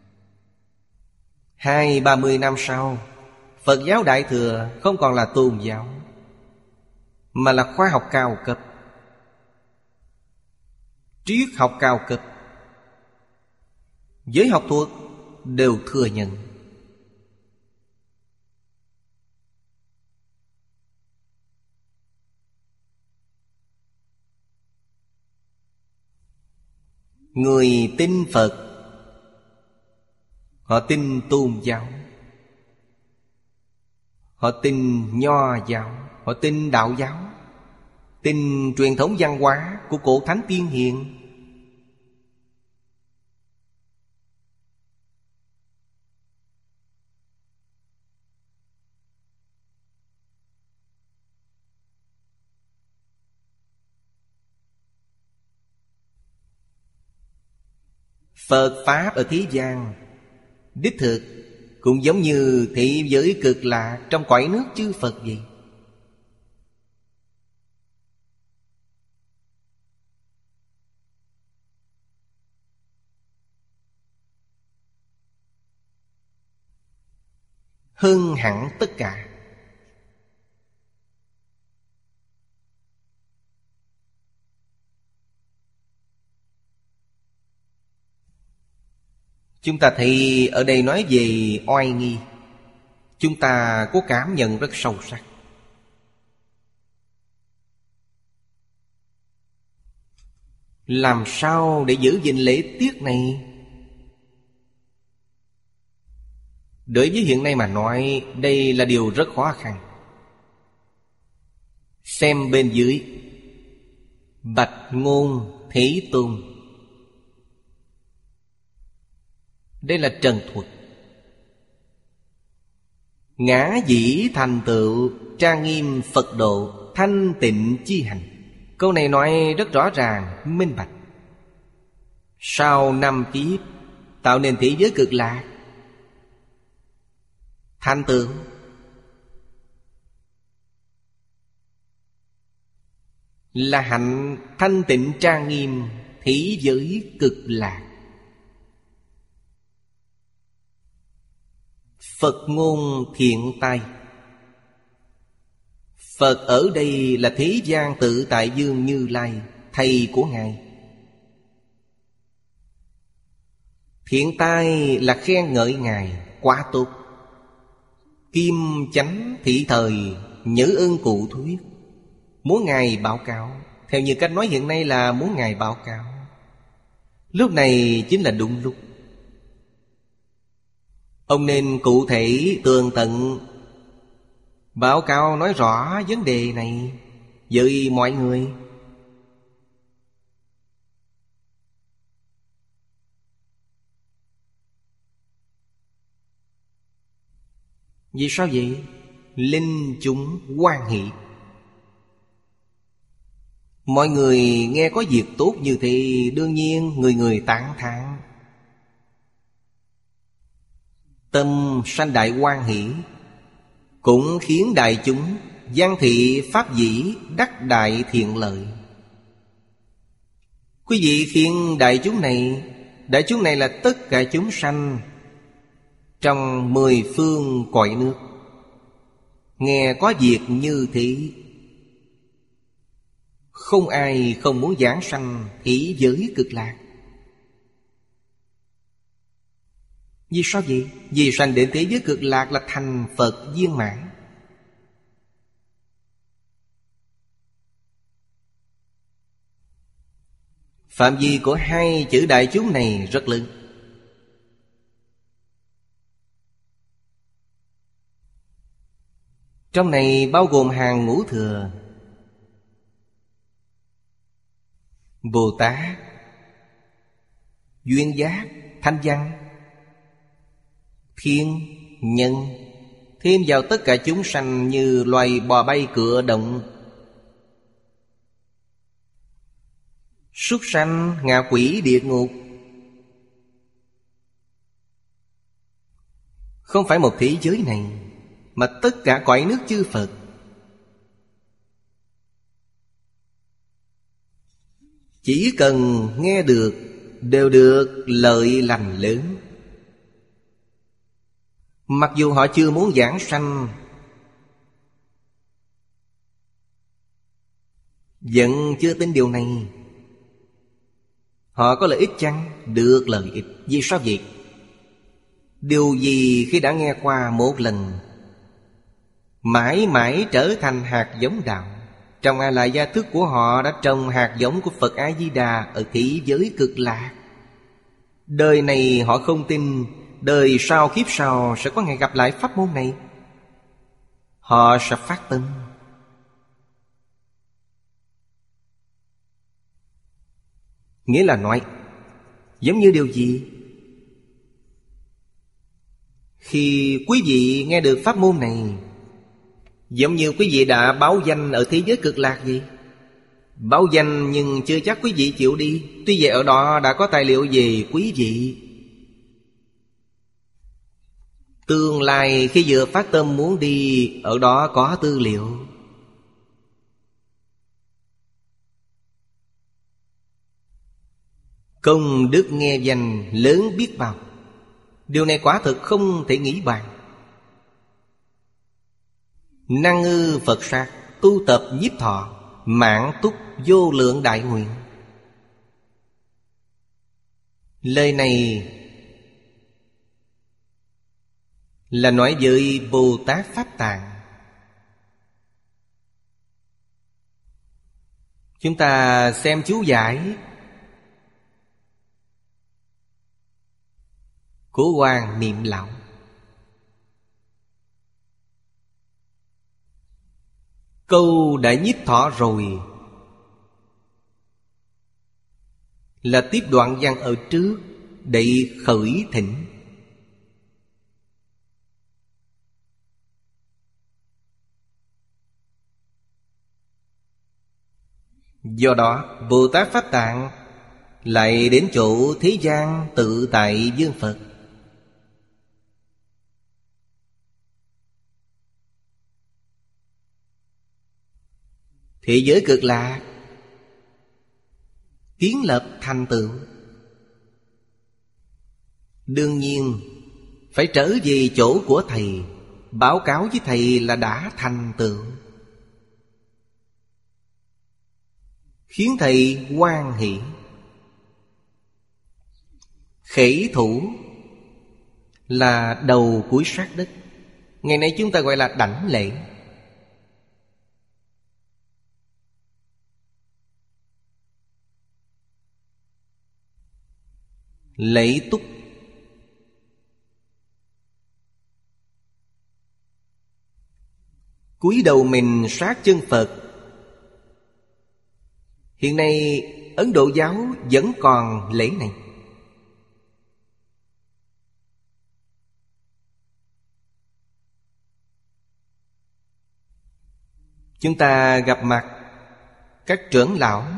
[SPEAKER 1] Hai ba mươi năm sau, Phật giáo Đại Thừa không còn là tôn giáo, mà là khoa học cao cấp, triết học cao cấp. Giới học thuật đều thừa nhận. Người tin Phật, họ tin tôn giáo, họ tin Nho giáo, họ tin đạo giáo, tin truyền thống văn hóa của cổ thánh tiên hiền. Phật Pháp ở thế gian đích thực cũng giống như thế giới cực lạc trong cõi nước chư Phật vậy. Hơn hẳn tất cả. Chúng ta thấy ở đây nói về oai nghi, chúng ta có cảm nhận rất sâu sắc. Làm sao để giữ gìn lễ tiết này? Đối với hiện nay mà nói, đây là điều rất khó khăn. Xem bên dưới: Bạch Ngôn Thế Tôn. Đây là trần thuật. Ngã dĩ thành tựu, trang nghiêm Phật độ, thanh tịnh chi hành. Câu này nói rất rõ ràng, minh bạch. Sau năm kiếp tạo nên thế giới cực lạc, thành tựu là hạnh thanh tịnh trang nghiêm thế giới cực lạc. Phật ngôn thiện tai. Phật ở đây là Thế gian Tự Tại Dương Như Lai, thầy của Ngài. Thiện tai là khen ngợi Ngài quá tốt. Kim chánh thị thời, nhớ ơn cụ thuyết, muốn Ngài báo cáo. Theo như cách nói hiện nay là muốn Ngài báo cáo. Lúc này chính là đúng lúc. Ông nên cụ thể tường tận báo cáo nói rõ vấn đề này với mọi người. Vì sao vậy? Linh chúng hoan hỷ. Mọi người nghe có việc tốt như thế, đương nhiên người người tán thán. tâm sanh đại hoan hỷ, cũng khiến đại chúng văn thị pháp dĩ đắc đại thiện lợi. Quý vị khiến đại chúng này, đại chúng này là tất cả chúng sanh trong mười phương cõi nước, nghe có việc như thế, không ai không muốn giảng sanh ý giới cực lạc. Vì sao vậy? Vì sanh đến thế giới cực lạc là thành Phật viên mãn. Phạm vi của hai chữ đại chúng này rất lớn. Trong này bao gồm hàng ngũ thừa, Bồ Tát, Duyên Giác, Thanh Văn, Thiên, Nhân, thêm vào tất cả chúng sanh như loài bò bay cựa động, súc sanh, ngạ quỷ, địa ngục. Không phải một thế giới này, mà tất cả cõi nước chư Phật. Chỉ cần nghe được đều được lợi lành lớn. Mặc dù họ chưa muốn giảng sanh, vẫn chưa tin điều này. Họ có lợi ích chăng? Được lợi ích. Vì sao vậy? Điều gì khi đã nghe qua một lần, mãi mãi trở thành hạt giống đạo. Trong A Lại gia thức của họ đã trồng hạt giống của Phật A-di-đà ở thế giới cực lạc. Đời này họ không tin, đời sau kiếp sau sẽ có ngày gặp lại pháp môn này. Họ sẽ phát tâm. Nghĩa là nói, giống như điều gì? Khi quý vị nghe được pháp môn này, giống như quý vị đã báo danh ở thế giới cực lạc gì? Báo danh nhưng chưa chắc quý vị chịu đi. Tuy vậy ở đó đã có tài liệu về quý vị. Tương lai khi vừa phát tâm muốn đi, ở đó có tư liệu. Công đức nghe danh lớn biết bao. Điều này quả thực không thể nghĩ bàn. Năng ư Phật sát, tu tập nhiếp thọ, mãn túc vô lượng đại nguyện. Lời này là nói với Bồ Tát Pháp Tạng. Chúng ta xem chú giải của Hoàng Niệm Lão. Câu đã nhiếp thọ rồi là tiếp đoạn văn ở trước để khởi thỉnh. Do đó Bồ Tát Pháp Tạng lại đến chỗ thế gian tự tại dương Phật. Thế giới cực lạc kiến lập thành tựu, đương nhiên phải trở về chỗ của Thầy, báo cáo với Thầy là đã thành tựu, khiến Thầy hoan hỷ. Khẩy thủ là đầu cuối sát đất. Ngày nay chúng ta gọi là đảnh lễ. Lễ túc cúi đầu mình sát chân Phật. Hiện nay Ấn Độ giáo vẫn còn lễ này. Chúng ta gặp mặt các trưởng lão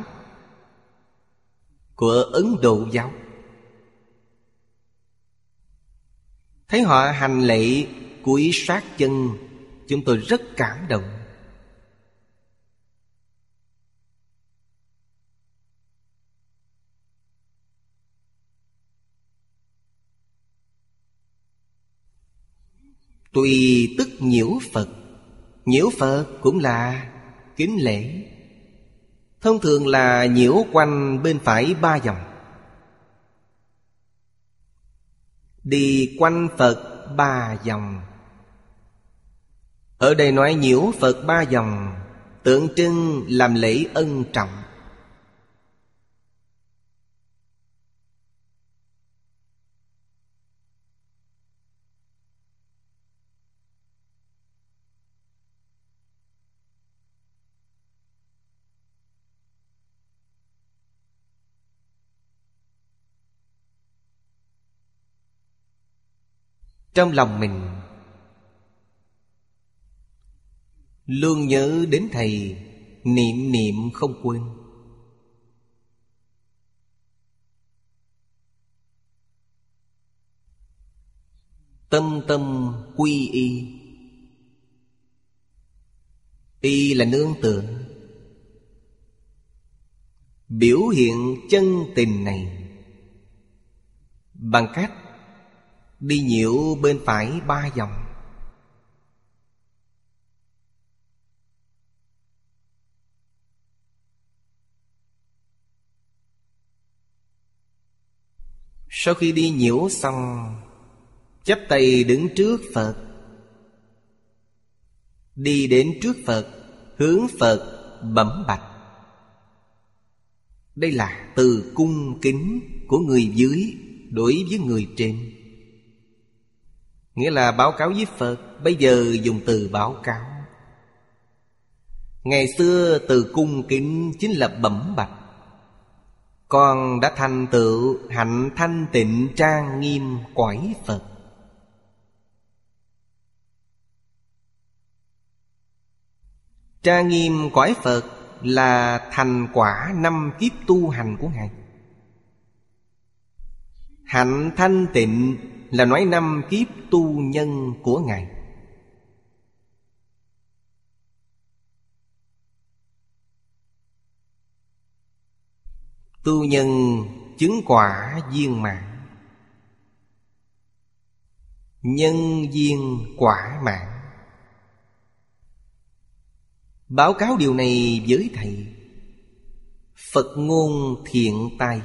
[SPEAKER 1] của Ấn Độ giáo, Thấy họ hành lễ cúi sát chân, chúng tôi rất cảm động. Tùy tức nhiễu Phật. Nhiễu Phật cũng là kính lễ. Thông thường là nhiễu quanh bên phải ba vòng. Đi quanh Phật ba vòng. Ở đây nói nhiễu Phật ba vòng, tượng trưng làm lễ ân trọng. Trong lòng mình luôn nhớ đến Thầy, niệm niệm không quên. Tâm tâm quy y. Y là nương tựa. Biểu hiện chân tình này bằng cách đi nhiễu bên phải ba vòng. Sau khi đi nhiễu xong, chắp tay đứng trước Phật. Đi đến trước Phật, hướng Phật bẩm bạch. Đây là từ cung kính của người dưới đối với người trên. Nghĩa là báo cáo với Phật. Bây giờ dùng từ báo cáo. Ngày xưa từ cung kính chính là bẩm bạch. Con đã thành tựu hạnh thanh tịnh trang nghiêm cõi Phật. Trang nghiêm cõi Phật là thành quả năm kiếp tu hành của Ngài. Hạnh thanh tịnh là nói năm kiếp tu nhân của Ngài. Tu nhân chứng quả viên mãn, nhân viên quả mãn. Báo cáo điều này với Thầy. Phật ngôn thiện tai.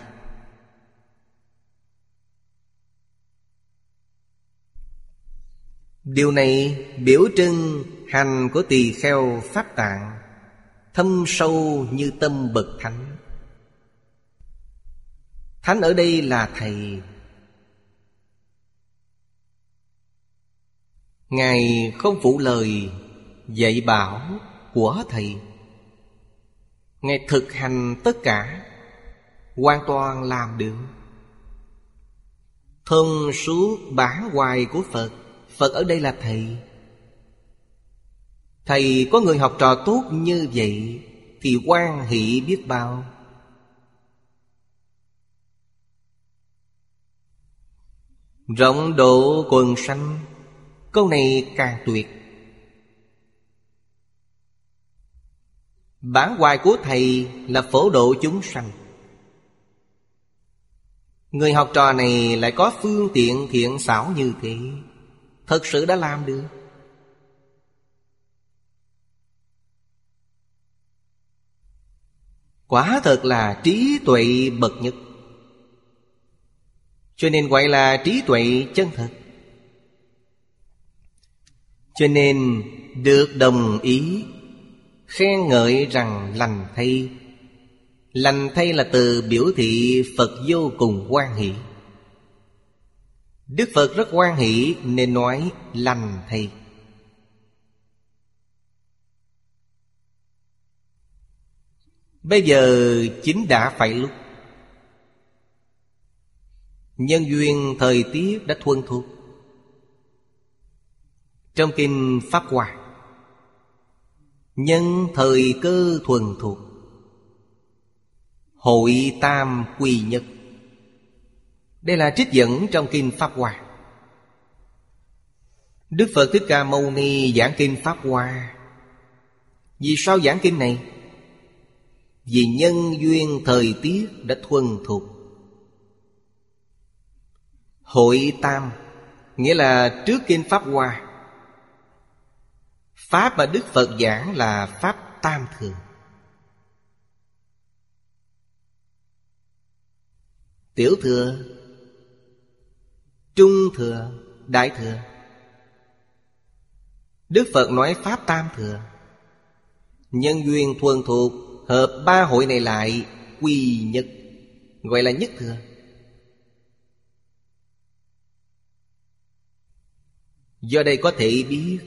[SPEAKER 1] Điều này biểu trưng hành của tỳ kheo Pháp Tạng thâm sâu như tâm bậc thánh. Thánh ở đây là Thầy. Ngài không phụ lời dạy bảo của Thầy. Ngài thực hành tất cả, hoàn toàn làm được. Thông suốt bản hoài của Phật. Phật ở đây là Thầy. Thầy có người học trò tốt như vậy thì hoan hỷ biết bao. Rộng độ quần sanh. Câu này càng tuyệt. Bản hoài của Thầy là phổ độ chúng sanh. Người học trò này lại có phương tiện thiện xảo như thế, thật sự đã làm được. Quả thật là trí tuệ bậc nhất. Cho nên gọi là trí tuệ chân thật. Cho nên được đồng ý khen ngợi rằng lành thay. Lành thay là từ biểu thị Phật vô cùng hoan hỷ. Đức Phật rất hoan hỷ nên nói lành thay. Bây giờ chính đã phải lúc. Nhân duyên thời tiết đã thuần thục. Trong kinh Pháp Hoa, nhân thời cơ thuần thục, hội tam quy nhất. Đây là trích dẫn trong kinh Pháp Hoa. Đức Phật Thích Ca Mâu Ni giảng kinh Pháp Hoa. Vì sao giảng kinh này? Vì nhân duyên thời tiết đã thuần thục. Hội tam nghĩa là trước kinh Pháp Hoa. Pháp mà Đức Phật giảng là Pháp Tam Thừa. Tiểu thừa, trung thừa, đại thừa. Đức Phật nói Pháp Tam Thừa. Nhân duyên thuần thuộc, hợp ba hội này lại quy nhất, gọi là nhất thừa. Do đây có thể biết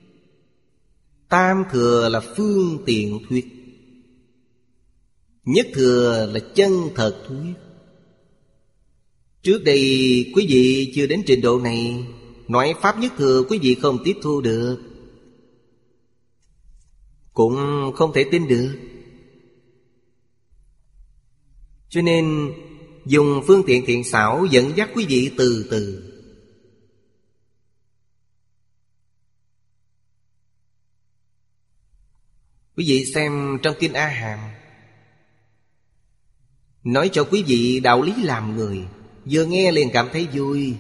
[SPEAKER 1] Tam thừa là phương tiện thuyết, nhất thừa là chân thật thuyết. Trước đây quý vị chưa đến trình độ này, nói Pháp nhất thừa quý vị không tiếp thu được, cũng không thể tin được. Cho nên dùng phương tiện thiện xảo dẫn dắt quý vị từ từ. Quý vị xem trong Kinh A Hàm, nói cho quý vị đạo lý làm người, vừa nghe liền cảm thấy vui.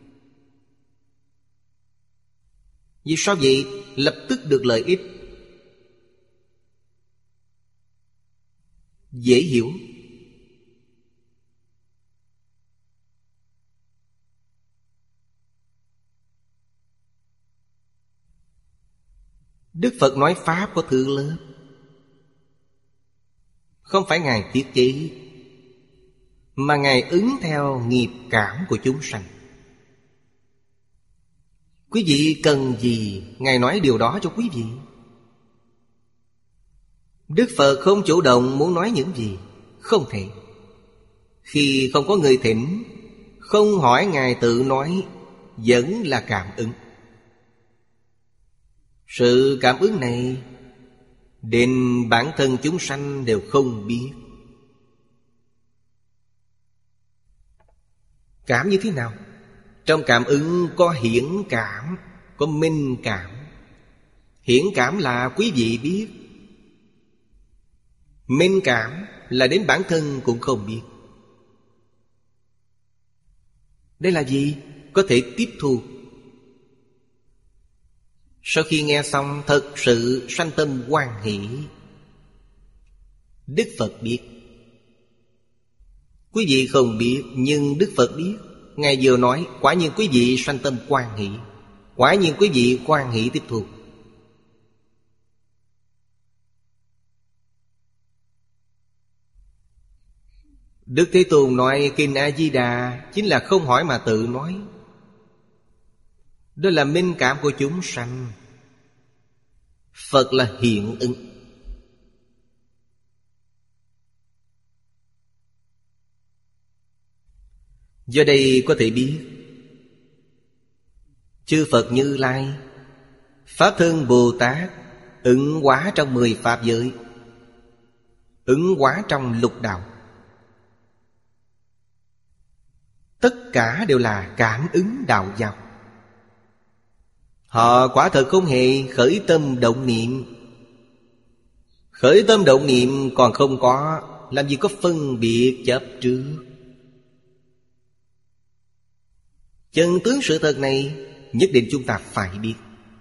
[SPEAKER 1] Vì sao vậy? Lập tức được lợi ích, dễ hiểu. Đức Phật nói Pháp có thứ lớp, không phải Ngài thiết kế, mà Ngài ứng theo nghiệp cảm của chúng sanh. Quý vị cần gì, Ngài nói điều đó cho quý vị. Đức Phật không chủ động muốn nói những gì, không thể. Khi không có người thỉnh, không hỏi Ngài tự nói, vẫn là cảm ứng. Sự cảm ứng này đến bản thân chúng sanh đều không biết. Cảm như thế nào? Trong cảm ứng có hiển cảm, có minh cảm. Hiển cảm là quý vị biết, minh cảm là đến bản thân cũng không biết. Đây là gì? Có thể tiếp thu. Sau khi nghe xong thật sự sanh tâm hoan hỷ. Đức Phật biết, quý vị không biết, nhưng Đức Phật biết. Ngài vừa nói quả nhiên quý vị sanh tâm hoan hỷ, quả nhiên quý vị hoan hỷ tiếp thu. Đức Thế Tôn nói Kinh A-di-đà chính là không hỏi mà tự nói. Đó là minh cảm của chúng sanh. Phật là hiện ứng. Do đây có thể biết chư Phật Như Lai, Pháp Thân Bồ Tát ứng hóa trong mười Pháp giới, ứng hóa trong lục đạo. Tất cả đều là cảm ứng đạo giáo. Họ quả thật không hề khởi tâm động niệm. Khởi tâm động niệm còn không có, làm gì có phân biệt chấp trước. Chân tướng sự thật này nhất định chúng ta phải biết.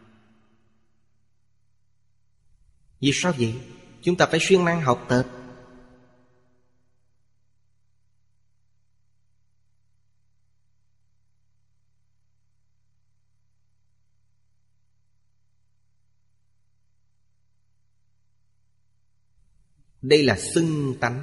[SPEAKER 1] Vì sao vậy? Chúng ta phải siêng năng học tập. Đây là xưng tánh.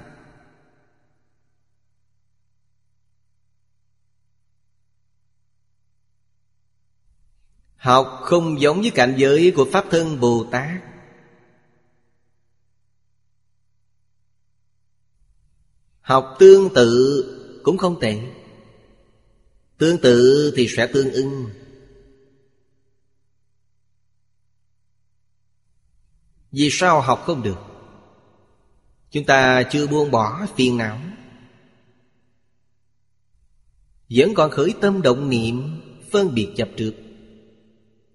[SPEAKER 1] Học không giống với cảnh giới của Pháp Thân Bồ Tát. Học tương tự cũng không tệ. Tương tự thì sẽ tương ưng. Vì sao học không được? Chúng ta chưa buông bỏ phiền não, vẫn còn khởi tâm động niệm, phân biệt chấp trước.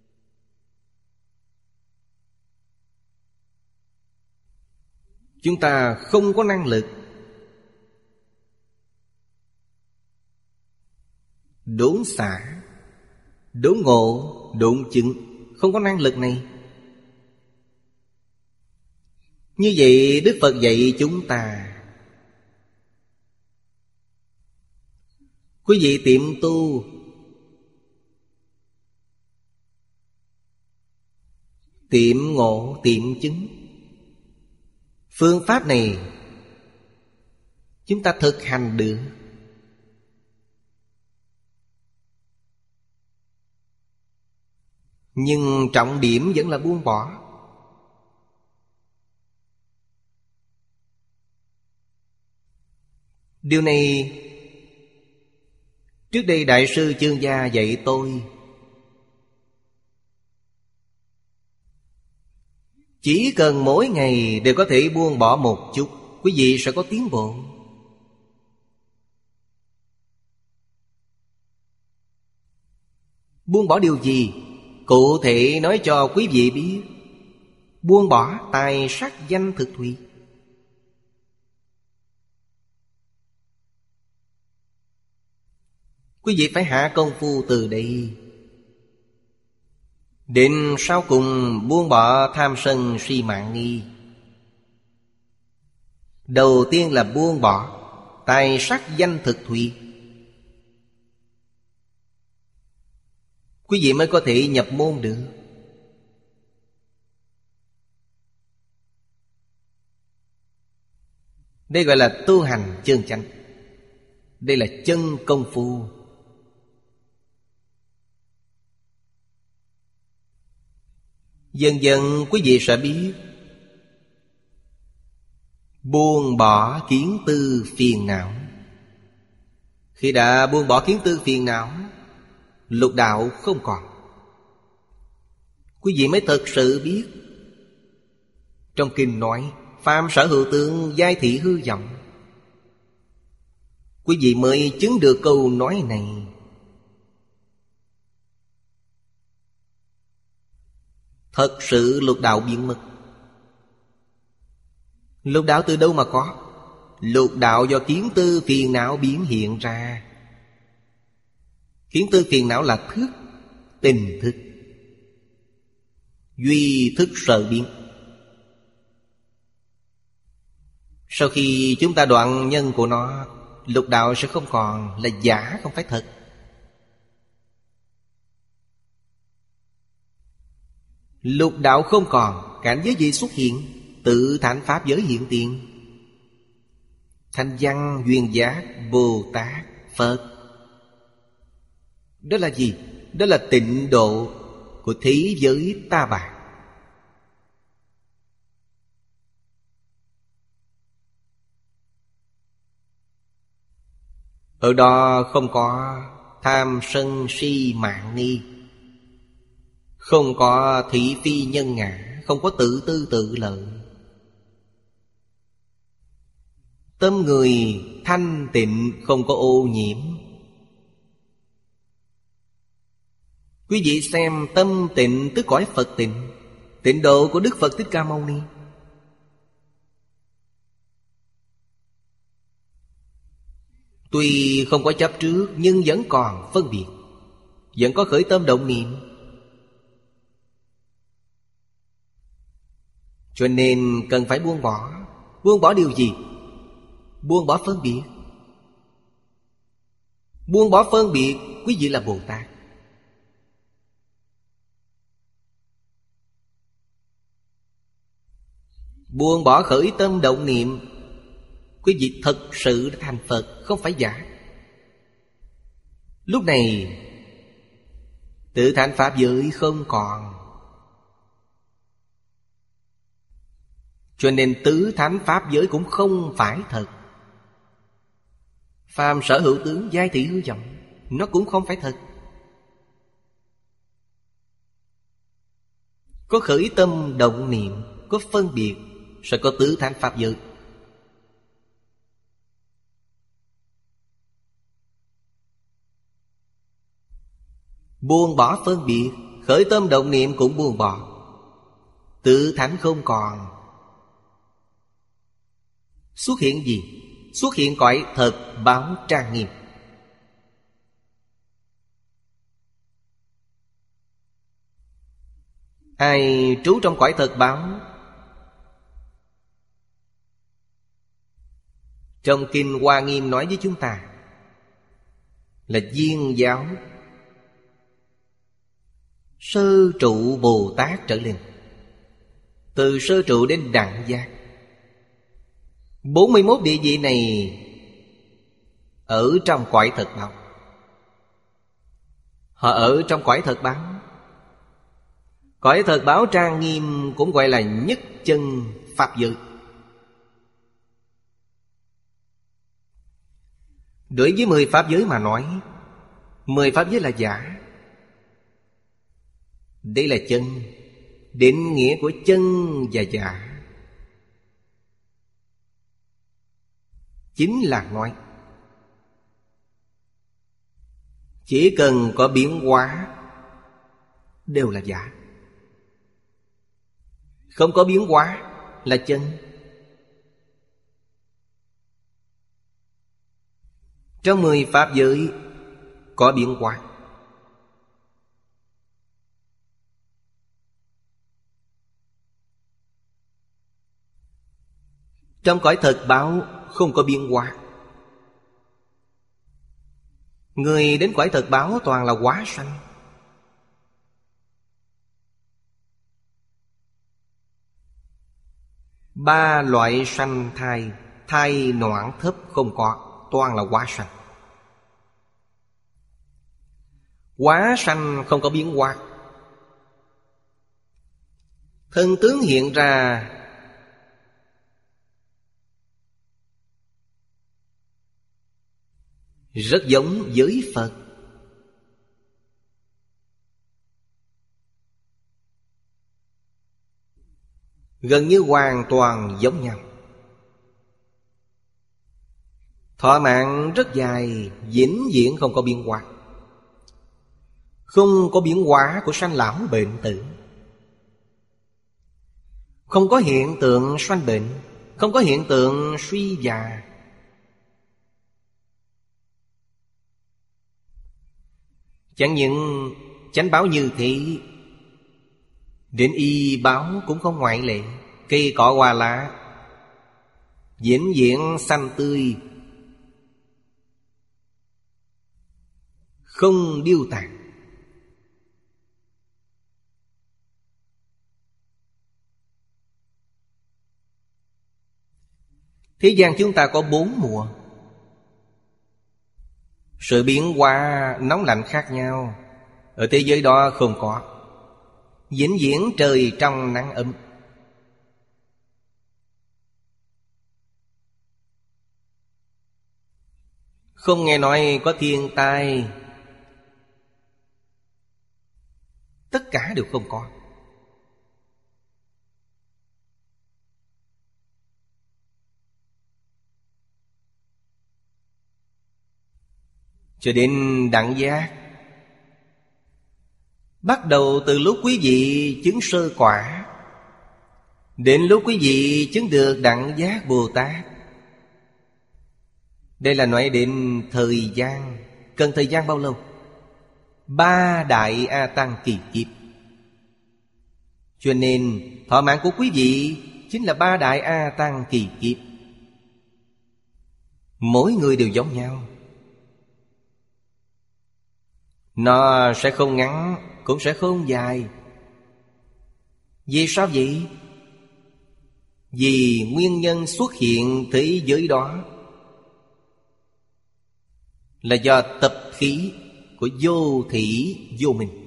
[SPEAKER 1] Chúng ta không có năng lực. Đốn xả, đốn ngộ, đốn chứng, không có năng lực này. Như vậy Đức Phật dạy chúng ta, quý vị tiệm tu, tiệm ngộ, tiệm chứng. Phương pháp này chúng ta thực hành được. Nhưng trọng điểm vẫn là buông bỏ. Điều này trước đây Đại sư Chương Gia dạy tôi. Chỉ cần mỗi ngày đều có thể buông bỏ một chút, quý vị sẽ có tiến bộ. Buông bỏ điều gì? Cụ thể nói cho quý vị biết. Buông bỏ tài sắc danh thực thùy. Quý vị phải hạ công phu từ đây. Đến sau cùng buông bỏ tham sân si mạng nghi. Đầu tiên là buông bỏ tài sắc danh thực thùy. Quý vị mới có thể nhập môn được. Đây gọi là tu hành chân chánh. Đây là chân công phu. Dần dần quý vị sẽ biết buông bỏ kiến tư phiền não. Khi đã buông bỏ kiến tư phiền não, lục đạo không còn. Quý vị mới thật sự biết. Trong kinh nói phàm sở hữu tướng giai thị hư vọng. Quý vị mới chứng được câu nói này. Thật sự lục đạo biến mất. Lục đạo từ đâu mà có? Lục đạo do kiến tư phiền não biến hiện ra. Kiến tư phiền não là thức, tình thức. Duy thức sở biến. Sau khi chúng ta đoạn nhân của nó, lục đạo sẽ không còn, là giả không phải thật. Lục đạo không còn, cảnh giới gì xuất hiện? Tự thành pháp giới hiện tiền. Thanh văn, duyên giác, Bồ Tát, Phật. Đó là gì? Đó là tịnh độ của thế giới ta bà. Ở đó không có tham sân si mạng nghi, không có thị phi nhân ngã, không có tự tư tự lợi. Tâm người thanh tịnh, không có ô nhiễm. Quý vị xem tâm tịnh tức cõi Phật tịnh, tịnh độ của Đức Phật Thích Ca Mâu Ni. Tuy không có chấp trước, nhưng vẫn còn phân biệt, vẫn có khởi tâm động niệm. Cho nên cần phải buông bỏ. Buông bỏ điều gì? Buông bỏ phân biệt. Buông bỏ phân biệt, quý vị là Bồ Tát. Buông bỏ khởi tâm động niệm, quý vị thật sự đã thành Phật, không phải giả. Lúc này tự thành pháp giới không còn. Cho nên tứ thánh pháp giới cũng không phải thật. Phàm sở hữu tướng giai thị hư vọng, nó cũng không phải thật. Có khởi tâm động niệm, có phân biệt, sẽ có tứ thánh pháp giới. Buông bỏ phân biệt, khởi tâm động niệm cũng buông bỏ. Tự thánh không còn. Xuất hiện gì? Xuất hiện cõi thật báo trang nghiêm. Ai trú trong cõi thật báo? Trong Kinh Hoa Nghiêm nói với chúng ta là viên giáo sơ trụ Bồ Tát trở lên. Từ sơ trụ đến đẳng giác, bốn mươi mốt địa vị này ở trong cõi thật báo. Họ ở trong cõi thật báo. Cõi thật báo trang nghiêm cũng gọi là nhất chân pháp giới. Đối với mười pháp giới mà nói, mười pháp giới là giả. Đây là chân. Định nghĩa của chân và giả chính là nói chỉ cần có biến hóa đều là giả. Không có biến hóa là chân. Trong mười pháp giới có biến hóa. Trong cõi thật báo không có biến hóa. Người đến cõi thật báo toàn là hóa sanh. Ba loại sanh thai, thai noãn thấp không có, toàn là hóa sanh. Hóa sanh không có biến hóa. Thân tướng hiện ra rất giống với Phật. Gần như hoàn toàn giống nhau. Thọ mạng rất dài, vĩnh viễn không có biến hóa. Không có biến hóa của sanh lão bệnh tử. Không có hiện tượng sanh bệnh. Không có hiện tượng suy già. Chẳng những chánh báo như thế, đến y báo cũng không ngoại lệ. Cây cỏ hoa lá vĩnh viễn xanh tươi, không điêu tàn. Thế gian chúng ta có bốn mùa. Sự biến hóa nóng lạnh khác nhau. Ở thế giới đó không có. Vĩnh viễn trời trong nắng ấm. Không nghe nói có thiên tai. Tất cả đều không có. Cho đến đẳng giác, bắt đầu từ lúc quý vị chứng sơ quả đến lúc quý vị chứng được đẳng giác Bồ Tát. Đây là nói đến thời gian. Cần thời gian bao lâu? Ba đại A Tăng kỳ kiếp. Cho nên thọ mạng của quý vị chính là ba đại A Tăng kỳ kiếp. Mỗi người đều giống nhau. Nó sẽ không ngắn, cũng sẽ không dài. Vì sao vậy? Vì nguyên nhân xuất hiện thế giới đó là do tập khí của vô thỉ vô minh.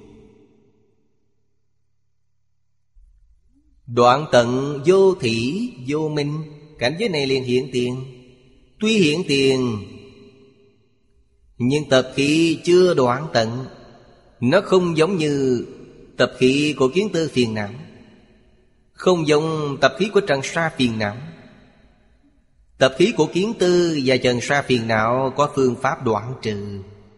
[SPEAKER 1] Đoạn tận vô thỉ vô minh, cảnh giới này liền hiện tiền. Tuy hiện tiền, nhưng tập khí chưa đoạn tận. Nó không giống như tập khí của kiến tư phiền não, không giống tập khí của trần sa phiền não. Tập khí của kiến tư và trần sa phiền não có phương pháp đoạn trừ,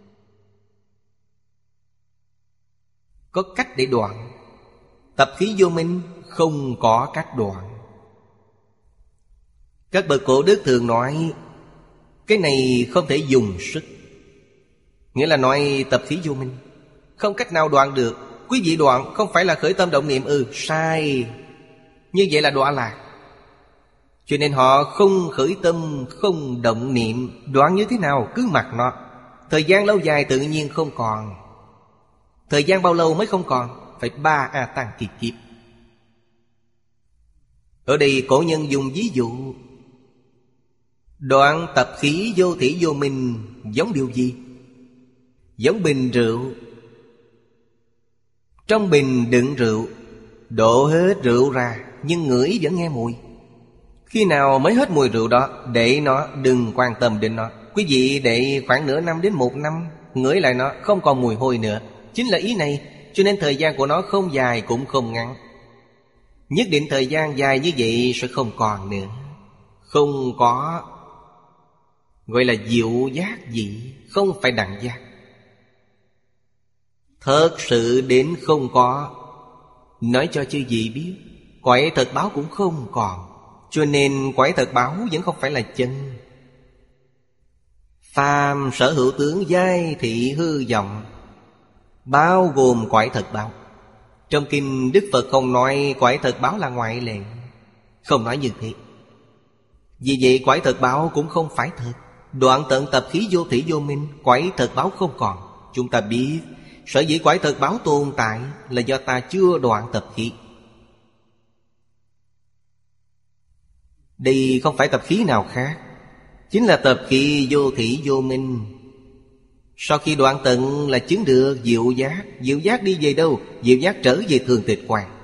[SPEAKER 1] có cách để đoạn. Tập khí vô minh không có cách đoạn. Các bậc cổ đức thường nói cái này không thể dùng sức, nghĩa là nói tập khí vô minh, không cách nào đoạn được. Quý vị đoạn không phải là khởi tâm động niệm. Ừ, sai. Như vậy là đọa lạc. Cho nên họ không khởi tâm, không động niệm. Đoạn như thế nào? Cứ mặc nó. Thời gian lâu dài tự nhiên không còn. Thời gian bao lâu mới không còn? Phải ba A Tăng kỳ kiếp. Ở đây cổ nhân dùng ví dụ, đoạn tập khí vô thỉ vô minh giống điều gì? Giống bình rượu. Trong bình đựng rượu, đổ hết rượu ra, nhưng ngửi vẫn nghe mùi. Khi nào mới hết mùi rượu đó? Để nó, đừng quan tâm đến nó. Quý vị để khoảng nửa năm đến một năm, ngửi lại nó, không còn mùi hôi nữa. Chính là ý này. Cho nên thời gian của nó không dài cũng không ngắn. Nhất định thời gian dài như vậy sẽ không còn nữa. Không có, gọi là diệu giác vị, không phải đẳng giác. Thật sự đến không có. Nói cho chư vị biết, cõi thật báo cũng không còn. Cho nên cõi thật báo vẫn không phải là chân. Phàm sở hữu tướng giai thị hư vọng, bao gồm cõi thật báo. Trong kinh Đức Phật không nói cõi thật báo là ngoại lệ, không nói như thế. Vì vậy cõi thật báo cũng không phải thật. Đoạn tận tập khí vô thỉ vô minh, cõi thật báo không còn. Chúng ta biết sở dĩ cõi thật báo tồn tại là do ta chưa đoạn tập khí. Đây không phải tập khí nào khác, chính là tập khí vô thỉ vô minh. Sau khi đoạn tận là chứng được diệu giác. Diệu giác đi về đâu? Diệu giác trở về thường tịch quang.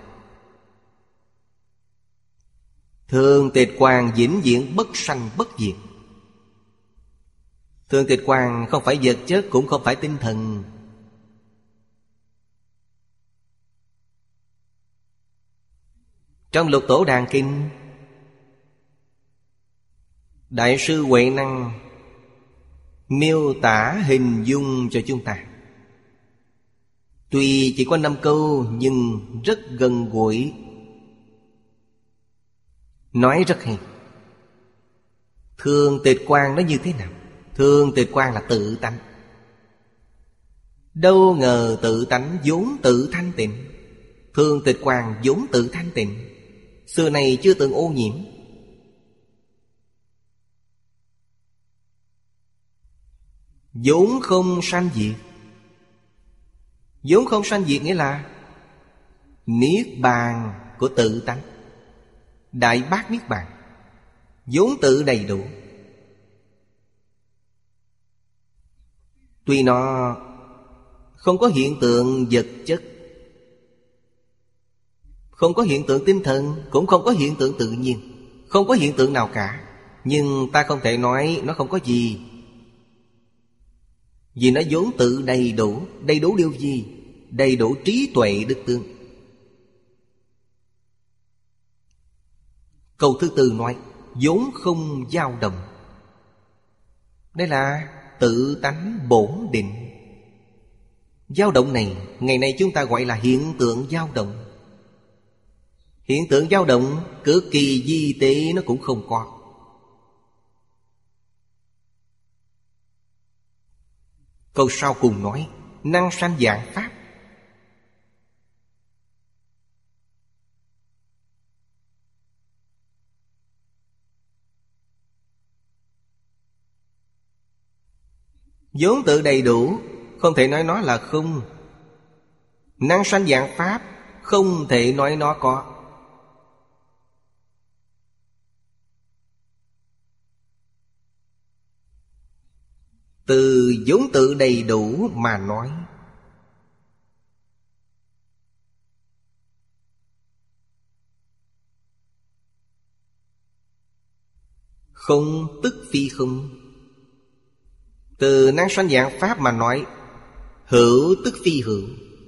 [SPEAKER 1] Thường tịch quang vĩnh viễn bất sanh bất diệt. Thường tịch quang không phải vật chất, cũng không phải tinh thần. Trong Lục Tổ Đàn Kinh, Đại sư Huệ Năng miêu tả hình dung cho chúng ta. Tuy chỉ có năm câu nhưng rất gần gũi, nói rất hay. Thường tịch quang nó như thế nào? Thường tịch quang là tự tánh. Đâu ngờ tự tánh vốn tự thanh tịnh. Thường tịch quang vốn tự thanh tịnh, xưa này chưa từng ô nhiễm. Vốn không sanh diệt. Vốn không sanh diệt nghĩa là niết bàn của tự tánh. Đại bát niết bàn, vốn tự đầy đủ. Tuy nó không có hiện tượng vật chất, không có hiện tượng tinh thần, cũng không có hiện tượng tự nhiên, không có hiện tượng nào cả. Nhưng ta không thể nói nó không có gì, vì nó vốn tự đầy đủ. Đầy đủ điều gì? Đầy đủ trí tuệ đức tương. Câu thứ tư nói vốn không dao động. Đây là tự tánh bổn định. Dao động này, ngày nay chúng ta gọi là hiện tượng dao động. Hiện tượng dao động cực kỳ vi tế nó cũng không có. Câu sau cùng nói năng sanh vạn pháp. Vốn tự đầy đủ, không thể nói nó là không. Năng sanh vạn pháp, không thể nói nó có. Từ vốn tự đầy đủ mà nói, không tức phi không. Từ năng sanh vạn pháp mà nói, hữu tức phi hữu.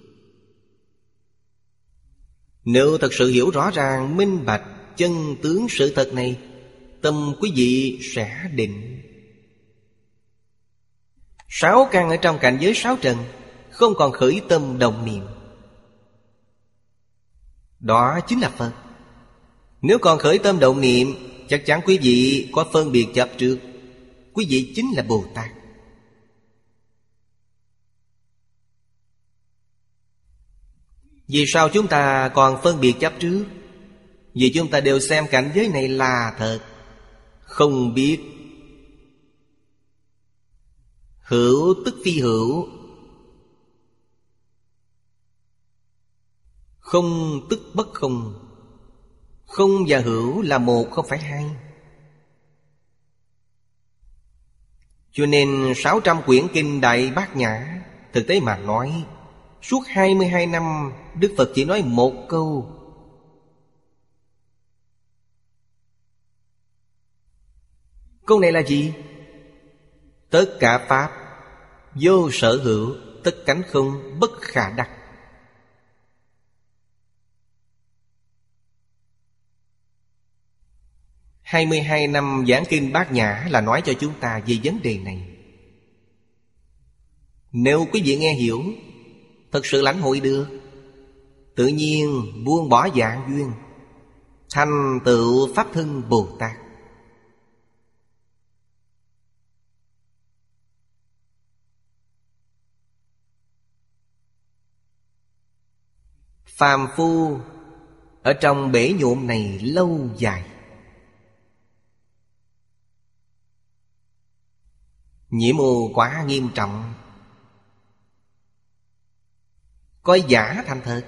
[SPEAKER 1] Nếu thật sự hiểu rõ ràng, minh bạch chân tướng sự thật này, tâm quý vị sẽ định. Sáu căn ở trong cảnh giới sáu trần không còn khởi tâm đồng niệm. Đó chính là Phật. Nếu còn khởi tâm động niệm, chắc chắn quý vị có phân biệt chấp trước. Quý vị chính là Bồ Tát. Vì sao chúng ta còn phân biệt chấp trước? Vì chúng ta đều xem cảnh giới này là thật, không biết hữu tức phi hữu, không tức bất không. Không và hữu là một, không phải hai. Cho nên sáu trăm quyển kinh Đại Bát Nhã, thực tế mà nói, suốt hai mươi hai năm Đức Phật chỉ nói một câu. Câu này là gì? Tất cả pháp vô sở hữu, tất cánh không, bất khả đắc. Hai mươi hai năm giảng kinh Bát Nhã là nói cho chúng ta về vấn đề này. Nếu quý vị nghe hiểu, thật sự lãnh hội được, tự nhiên buông bỏ dạng duyên, thành tựu Pháp thân Bồ Tát. Phàm phu ở trong bể nhuộm này lâu dài, nhiễm ô quá nghiêm trọng, coi giả thành thật,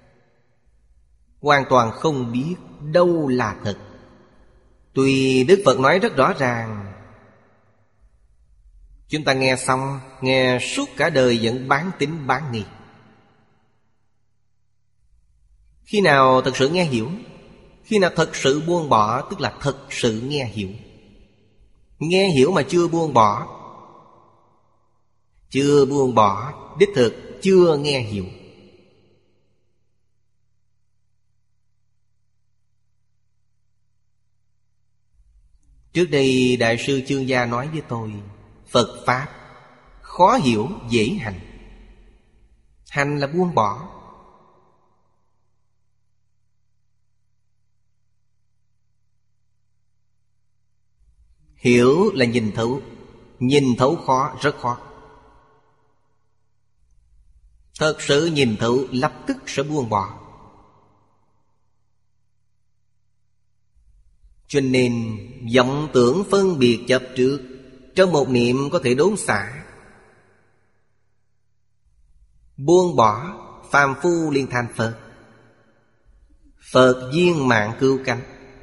[SPEAKER 1] hoàn toàn không biết đâu là thật. Tuy Đức Phật nói rất rõ ràng, chúng ta nghe xong, nghe suốt cả đời vẫn bán tín bán nghi. Khi nào thật sự nghe hiểu? Khi nào thật sự buông bỏ, tức là thật sự nghe hiểu. Nghe hiểu mà chưa buông bỏ, chưa buông bỏ, đích thực chưa nghe hiểu. Trước đây Đại sư Chương Gia nói với tôi, Phật Pháp khó hiểu dễ hành. Hành là buông bỏ. Hiểu là nhìn thấu. Nhìn thấu khó, rất khó. Thật sự nhìn thấu, lập tức sẽ buông bỏ. Cho nên vọng tưởng phân biệt chấp trước, trong một niệm có thể đốn xả. Buông bỏ, phàm phu liền thành Phật. Phật viên mạng cứu cánh.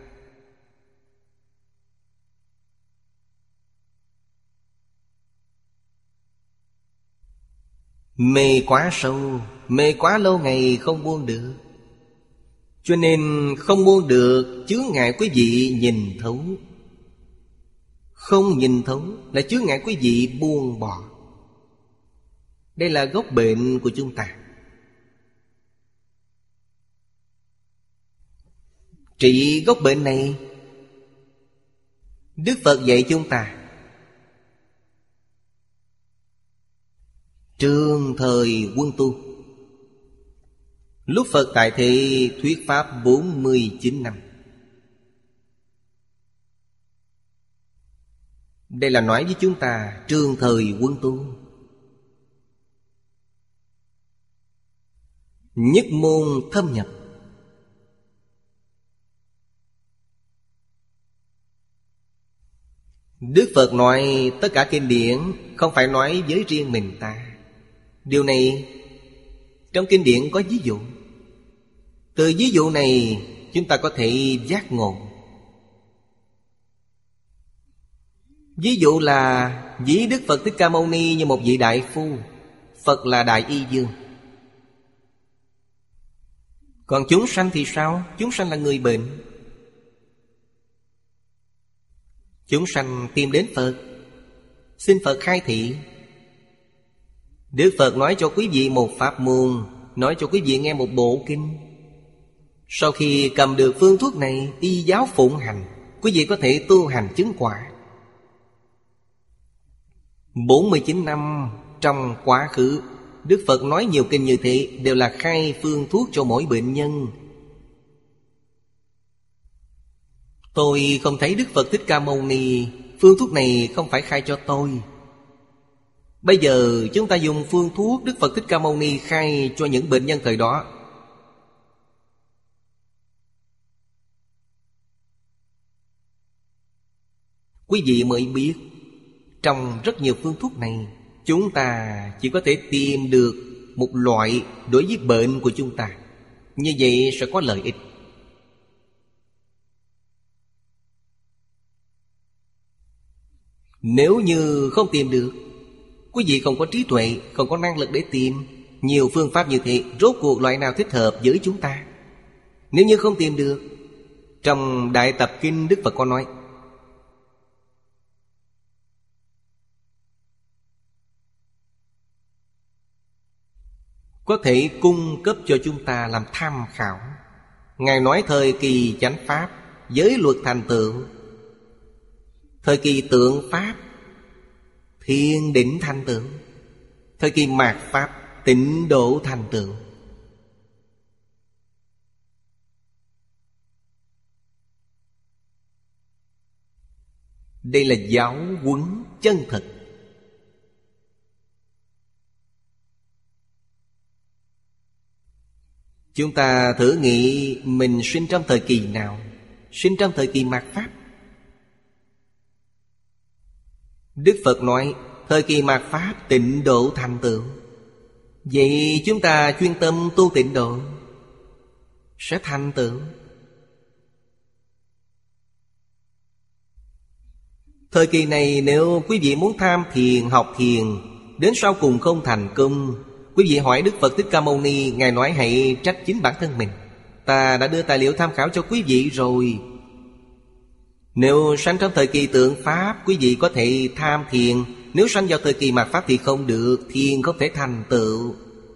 [SPEAKER 1] Mê quá sâu, mê quá lâu ngày không buông được. Cho nên không buông được, chướng ngại quý vị nhìn thấu. Không nhìn thấu là chướng ngại quý vị buông bỏ. Đây là gốc bệnh của chúng ta. Trị gốc bệnh này, Đức Phật dạy chúng ta trường thời quân tu. Lúc Phật tại thế thuyết pháp bốn mươi chín năm. Đây là nói với chúng ta trường thời quân tu. Nhất môn thâm nhập. Đức Phật nói tất cả kinh điển không phải nói với riêng mình ta. Điều này trong kinh điển có ví dụ. Từ ví dụ này chúng ta có thể giác ngộ. Ví dụ là ví Đức Phật Thích Ca Mâu Ni như một vị đại phu, Phật là đại y dương. Còn chúng sanh thì sao? Chúng sanh là người bệnh. Chúng sanh tìm đến Phật, xin Phật khai thị. Đức Phật nói cho quý vị một pháp môn, nói cho quý vị nghe một bộ kinh. Sau khi cầm được phương thuốc này, y giáo phụng hành, quý vị có thể tu hành chứng quả. Bốn mươi chín năm trong quá khứ, Đức Phật nói nhiều kinh như thế đều là khai phương thuốc cho mỗi bệnh nhân. Tôi không thấy Đức Phật Thích Ca Mâu Ni phương thuốc này không phải khai cho tôi. Bây giờ chúng ta dùng phương thuốc Đức Phật Thích Ca Mâu Ni khai cho những bệnh nhân thời đó. Quý vị mới biết, trong rất nhiều phương thuốc này, chúng ta chỉ có thể tìm được một loại đối với bệnh của chúng ta. Như vậy sẽ có lợi ích. Nếu như không tìm được, quý vị không có trí tuệ, không có năng lực để tìm nhiều phương pháp như thế, rốt cuộc loại nào thích hợp với chúng ta? Nếu như không tìm được, trong Đại Tập Kinh Đức Phật có nói, có thể cung cấp cho chúng ta làm tham khảo. Ngài nói thời kỳ chánh pháp, giới luật thành tựu, thời kỳ tượng pháp, thiên định thành tựu, thời kỳ mạt pháp, tịnh độ thành tựu. Đây là giáo huấn chân thực. Chúng ta thử nghĩ mình sinh trong thời kỳ nào? Sinh trong thời kỳ mạt pháp. Đức Phật nói thời kỳ mạt pháp tịnh độ thành tựu. Vậy chúng ta chuyên tâm tu tịnh độ sẽ thành tựu. Thời kỳ này nếu quý vị muốn tham thiền, học thiền, đến sau cùng không thành công, quý vị hỏi Đức Phật Thích Ca Mâu Ni, Ngài nói hãy trách chính bản thân mình. Ta đã đưa tài liệu tham khảo cho quý vị rồi. Nếu sanh trong thời kỳ tượng pháp, quý vị có thể tham thiền. Nếu sanh vào thời kỳ mạt pháp thì không được, thiền không thể thành tựu.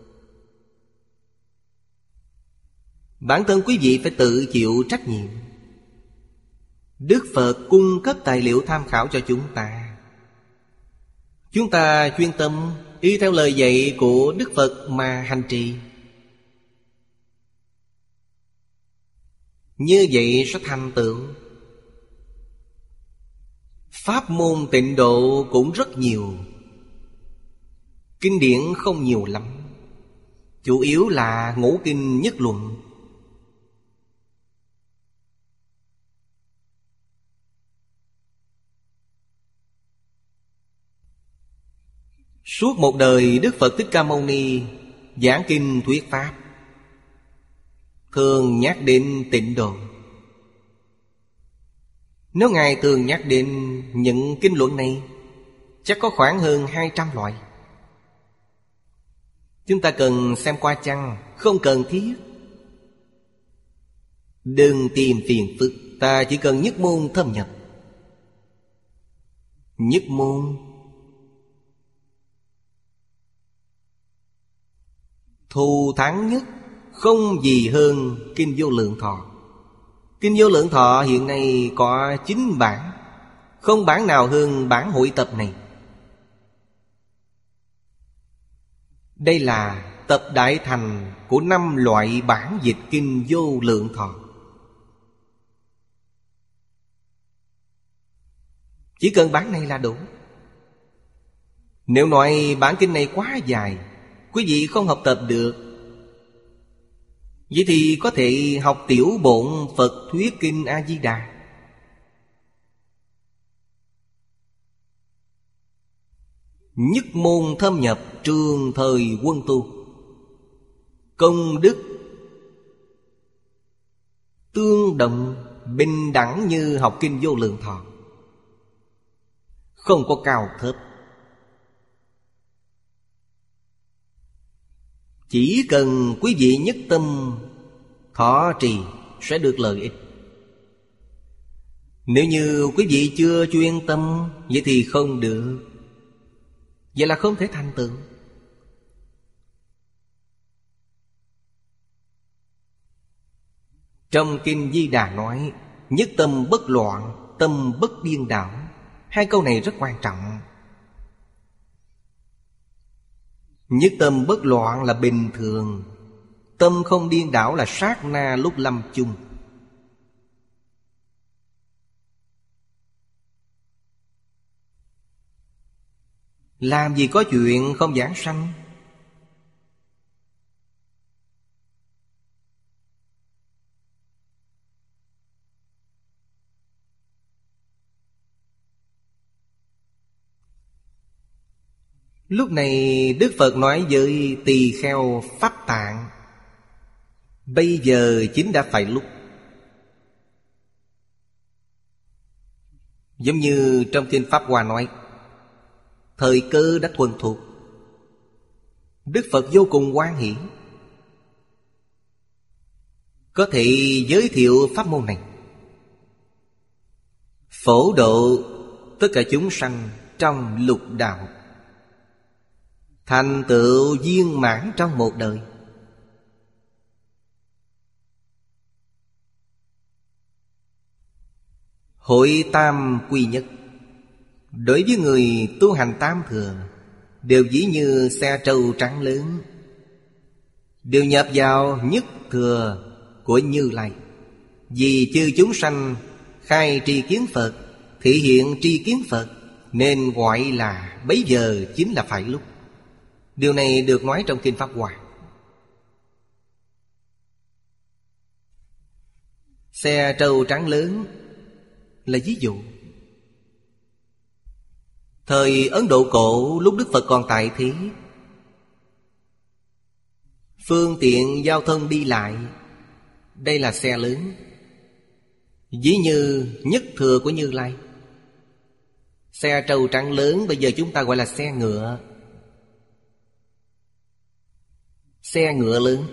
[SPEAKER 1] Bản thân quý vị phải tự chịu trách nhiệm. Đức Phật cung cấp tài liệu tham khảo cho chúng ta. Chúng ta chuyên tâm y theo lời dạy của Đức Phật mà hành trì. Như vậy sẽ thành tựu. Pháp môn tịnh độ cũng rất nhiều. Kinh điển không nhiều lắm, chủ yếu là ngũ kinh nhất luận. Suốt một đời Đức Phật Thích Ca Mâu Ni giảng kinh thuyết pháp, thường nhắc đến tịnh độ. Nếu Ngài thường nhắc đến những kinh luận này, chắc có khoảng hơn hai trăm loại. Chúng ta cần xem qua chăng? Không cần thiết. Đừng tìm phiền phức. Ta chỉ cần nhất môn thâm nhập. Nhất môn thù thắng nhất không gì hơn Kinh Vô Lượng Thọ. Kinh Vô Lượng Thọ hiện nay có chín bản, không bản nào hơn bản hội tập này. Đây là tập đại thành của năm loại bản dịch Kinh Vô Lượng Thọ. Chỉ cần bản này là đủ. Nếu nói bản kinh này quá dài, quý vị không học tập được, vậy thì có thể học tiểu bổn Phật Thuyết Kinh A-di-đà. Nhất môn thâm nhập trường thời quân tu, công đức tương đồng bình đẳng như học Kinh Vô Lượng Thọ, không có cao thấp. Chỉ cần quý vị nhất tâm thọ trì sẽ được lợi ích. Nếu như quý vị chưa chuyên tâm, vậy thì không được. Vậy là không thể thành tựu. Trong Kinh Di Đà nói nhất tâm bất loạn, tâm bất điên đảo. Hai câu này rất quan trọng. Nhất tâm bất loạn là bình thường, tâm không điên đảo là sát na lúc lâm chung. Làm gì có chuyện không giảng sanh. Lúc này Đức Phật nói với tỳ kheo Pháp Tạng: bây giờ chính đã phải lúc. Giống như trong Kinh Pháp Hoa nói, thời cơ đã thuần thục. Đức Phật vô cùng hoan hỷ, có thể giới thiệu pháp môn này, phổ độ tất cả chúng sanh trong lục đạo, thành tựu viên mãn trong một đời. Hội tam quy nhất, đối với người tu hành tam thừa, đều ví như xe trâu trắng lớn, đều nhập vào nhất thừa của Như Lai. Vì chư chúng sanh khai tri kiến Phật, thể hiện tri kiến Phật, nên gọi là bấy giờ chính là phải lúc. Điều này được nói trong Kinh Pháp Hoa. Xe trâu trắng lớn là ví dụ. Thời Ấn Độ cổ, lúc Đức Phật còn tại thế, phương tiện giao thông đi lại, đây là xe lớn, ví như nhất thừa của Như Lai. Xe trâu trắng lớn bây giờ chúng ta gọi là xe ngựa. Xe ngựa lớn.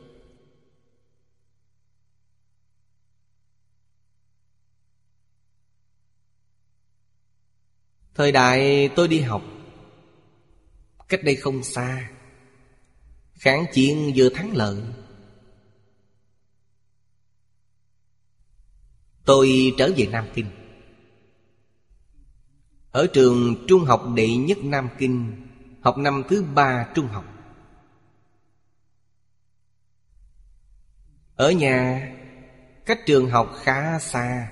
[SPEAKER 1] Thời đại tôi đi học, cách đây không xa, kháng chiến vừa thắng lợi, tôi trở về Nam Kinh. Ở trường trung học đệ nhất Nam Kinh, học năm thứ ba trung học. Ở nhà cách trường học khá xa.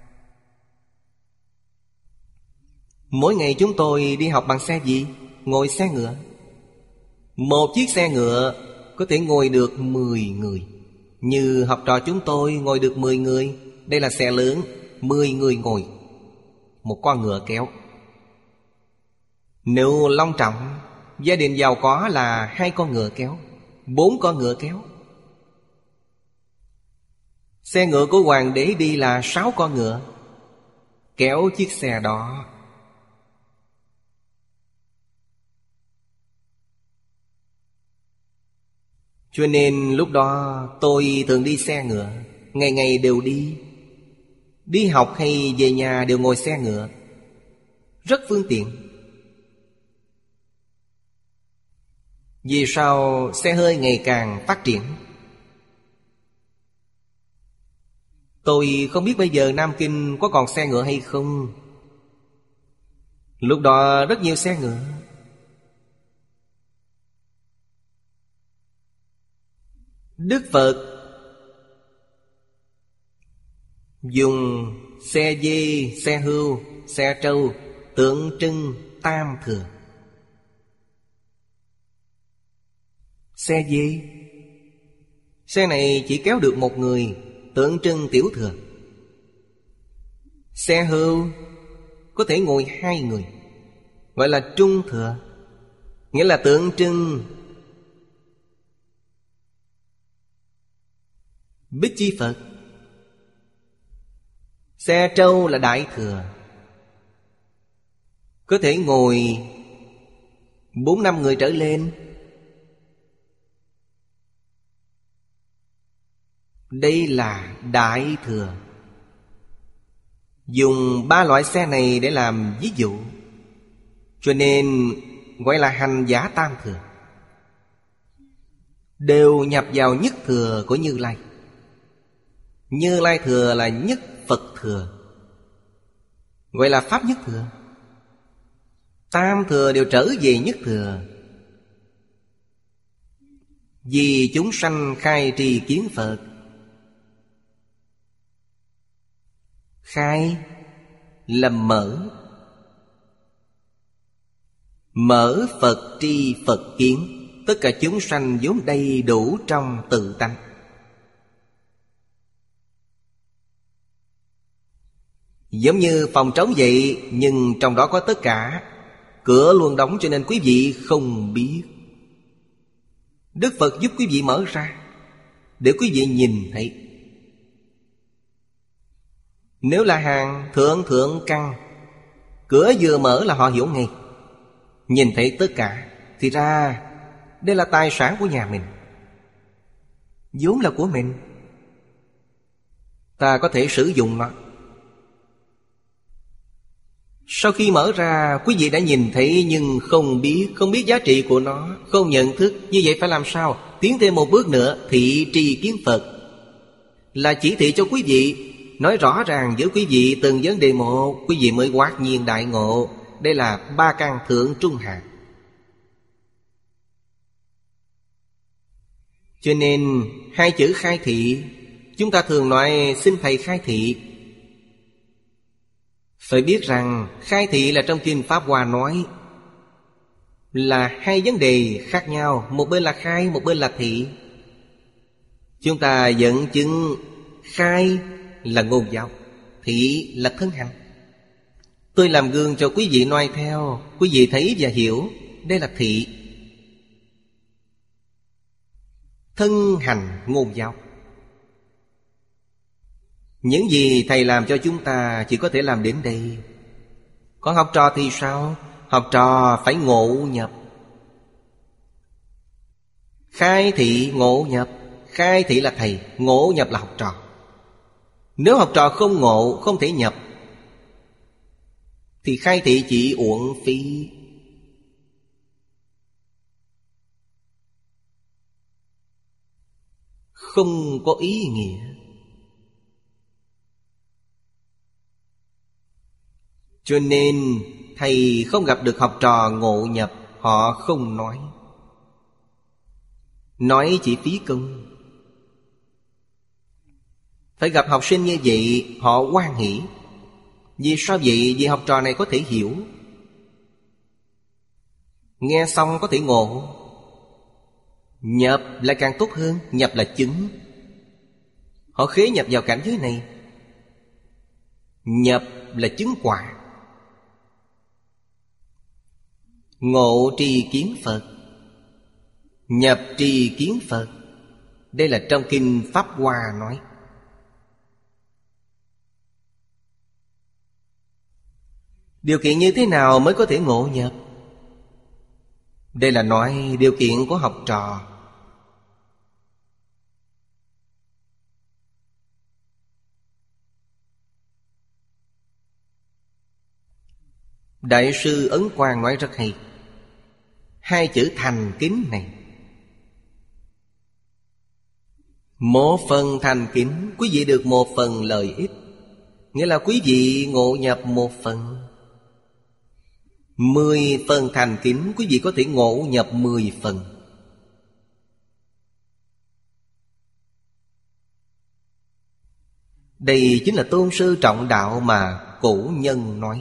[SPEAKER 1] Mỗi ngày chúng tôi đi học bằng xe gì? Ngồi xe ngựa. Một chiếc xe ngựa có thể ngồi được mười người. Như học trò chúng tôi ngồi được mười người. Đây là xe lớn, mười người ngồi, một con ngựa kéo. Nếu long trọng, gia đình giàu có là hai con ngựa kéo, bốn con ngựa kéo. Xe ngựa của hoàng đế đi là sáu con ngựa kéo chiếc xe đó. Cho nên lúc đó tôi thường đi xe ngựa, ngày ngày đều đi. Đi học hay về nhà đều ngồi xe ngựa, rất phương tiện. Vì sao xe hơi ngày càng phát triển? Tôi không biết bây giờ Nam Kinh có còn xe ngựa hay không. Lúc đó rất nhiều xe ngựa. Đức Phật dùng xe dê, xe hươu, xe trâu tượng trưng tam thừa. Xe dê, xe này chỉ kéo được một người, tượng trưng tiểu thừa. Xe hươu có thể ngồi hai người, gọi là trung thừa, nghĩa là tượng trưng Bích Chi Phật. Xe trâu là đại thừa, có thể ngồi bốn năm người trở lên. Đây là đại thừa. Dùng ba loại xe này để làm ví dụ, cho nên gọi là hành giả tam thừa. Đều nhập vào nhất thừa của Như Lai. Như Lai thừa là nhất Phật thừa, gọi là Pháp nhất thừa. Tam thừa đều trở về nhất thừa. Vì chúng sanh khai trì kiến Phật. Khai là mở, Mở Phật tri Phật kiến, tất cả chúng sanh vốn đầy đủ trong tự tánh. Giống như phòng trống vậy, nhưng trong đó có tất cả. Cửa luôn đóng cho nên quý vị không biết. Đức Phật giúp quý vị mở ra để quý vị nhìn thấy. Nếu là hàng thượng thượng căn, cửa vừa mở là họ hiểu ngay, nhìn thấy tất cả. Thì ra đây là tài sản của nhà mình, vốn là của mình, ta có thể sử dụng nó. Sau khi mở ra, quý vị đã nhìn thấy nhưng không biết, không biết giá trị của nó, không nhận thức. Như vậy phải làm sao? Tiến thêm một bước nữa, thị tri kiến Phật, là chỉ thị cho quý vị, nói rõ ràng với quý vị từng vấn đề một, quý vị mới quát nhiên đại ngộ. Đây là ba căn thượng trung hạ. Cho nên hai chữ khai thị, chúng ta thường nói xin thầy khai thị. Phải biết rằng khai thị là trong Kinh Pháp Hoa nói là hai vấn đề khác nhau. Một bên là khai, một bên là thị. Chúng ta dẫn chứng khai là ngôn giáo, thị là thân hành. Tôi làm gương cho quý vị noi theo, quý vị thấy và hiểu. Đây là thị. Thân hành ngôn giáo. Những gì Thầy làm cho chúng ta chỉ có thể làm đến đây. Còn học trò thì sao? Học trò phải ngộ nhập. Khai thị ngộ nhập. Khai thị là thầy, ngộ nhập là học trò. Nếu học trò không ngộ, không thể nhập, thì khai thị chỉ uổng phí. Không có ý nghĩa. Cho nên thầy không gặp được học trò ngộ nhập, họ không nói. Nói chỉ phí công. Phải gặp học sinh như vậy, họ hoan hỷ. Vì sao vậy? Vì học trò này có thể hiểu, nghe xong có thể ngộ. Nhập lại càng tốt hơn. Nhập là chứng. Họ khế nhập vào cảnh giới này. Nhập là chứng quả. Ngộ tri kiến Phật, nhập tri kiến Phật. Đây là trong Kinh Pháp Hoa nói. Điều kiện như thế nào mới có thể ngộ nhập? Đây là nói điều kiện của học trò. Đại sư Ấn Quang nói rất hay. Hai chữ thành kính này, một phần thành kính, quý vị được một phần lợi ích. Nghĩa là quý vị ngộ nhập một phần. Mười phần thành kính, quý vị có thể ngộ nhập mười phần. Đây chính là tôn sư trọng đạo mà cổ nhân nói.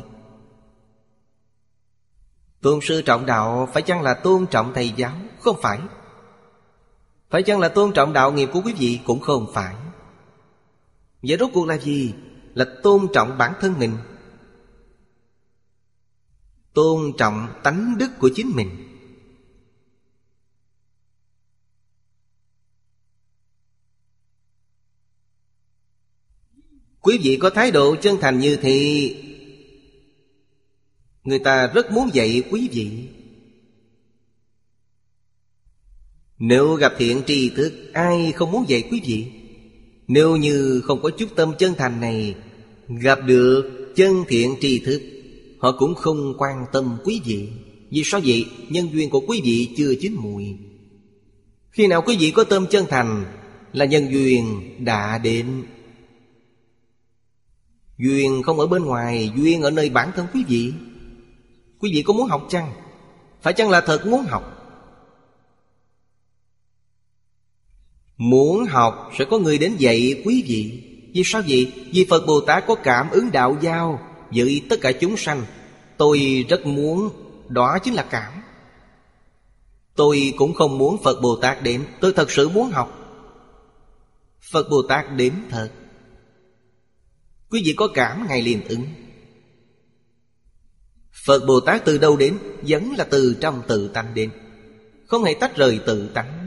[SPEAKER 1] Tôn sư trọng đạo phải chăng là tôn trọng thầy giáo? Không phải. Phải chăng là tôn trọng đạo nghiệp của quý vị? Cũng không phải. Vậy rốt cuộc là gì? Là tôn trọng bản thân mình, tôn trọng tánh đức của chính mình. Quý vị có thái độ chân thành như thế, người ta rất muốn dạy quý vị. Nếu gặp thiện tri thức, ai không muốn dạy quý vị? Nếu như không có chút tâm chân thành này, gặp được chân thiện tri thức, họ cũng không quan tâm quý vị. Vì sao vậy? Nhân duyên của quý vị chưa chín mùi. Khi nào quý vị có tâm chân thành là nhân duyên đã đến. Duyên không ở bên ngoài, duyên ở nơi bản thân quý vị. Quý vị có muốn học chăng? Phải chăng là thật muốn học? Muốn học sẽ có người đến dạy quý vị. Vì sao vậy? Vì Phật Bồ Tát có cảm ứng đạo giao với tất cả chúng sanh. Tôi rất muốn Đó chính là cảm. Tôi cũng không muốn Phật Bồ Tát đến. Tôi thật sự muốn học. Phật Bồ Tát đến thật. Quý vị có cảm, Ngài liền ứng. Phật Bồ Tát từ đâu đến? Vẫn là từ trong tự tánh đến, không hề tách rời tự tánh.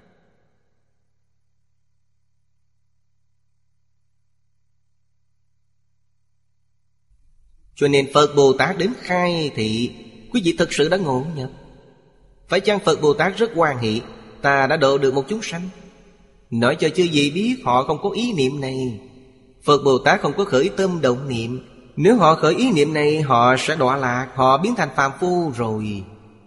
[SPEAKER 1] Cho nên Phật Bồ Tát đến khai thị, quý vị thực sự đã ngộ nhập. Phải chăng Phật Bồ Tát rất hoan hỷ, ta đã độ được một chúng sanh? Nói cho chư vị biết họ không có ý niệm này. Phật Bồ Tát không có khởi tâm động niệm. Nếu họ khởi ý niệm này, họ sẽ đọa lạc, họ biến thành phàm phu rồi.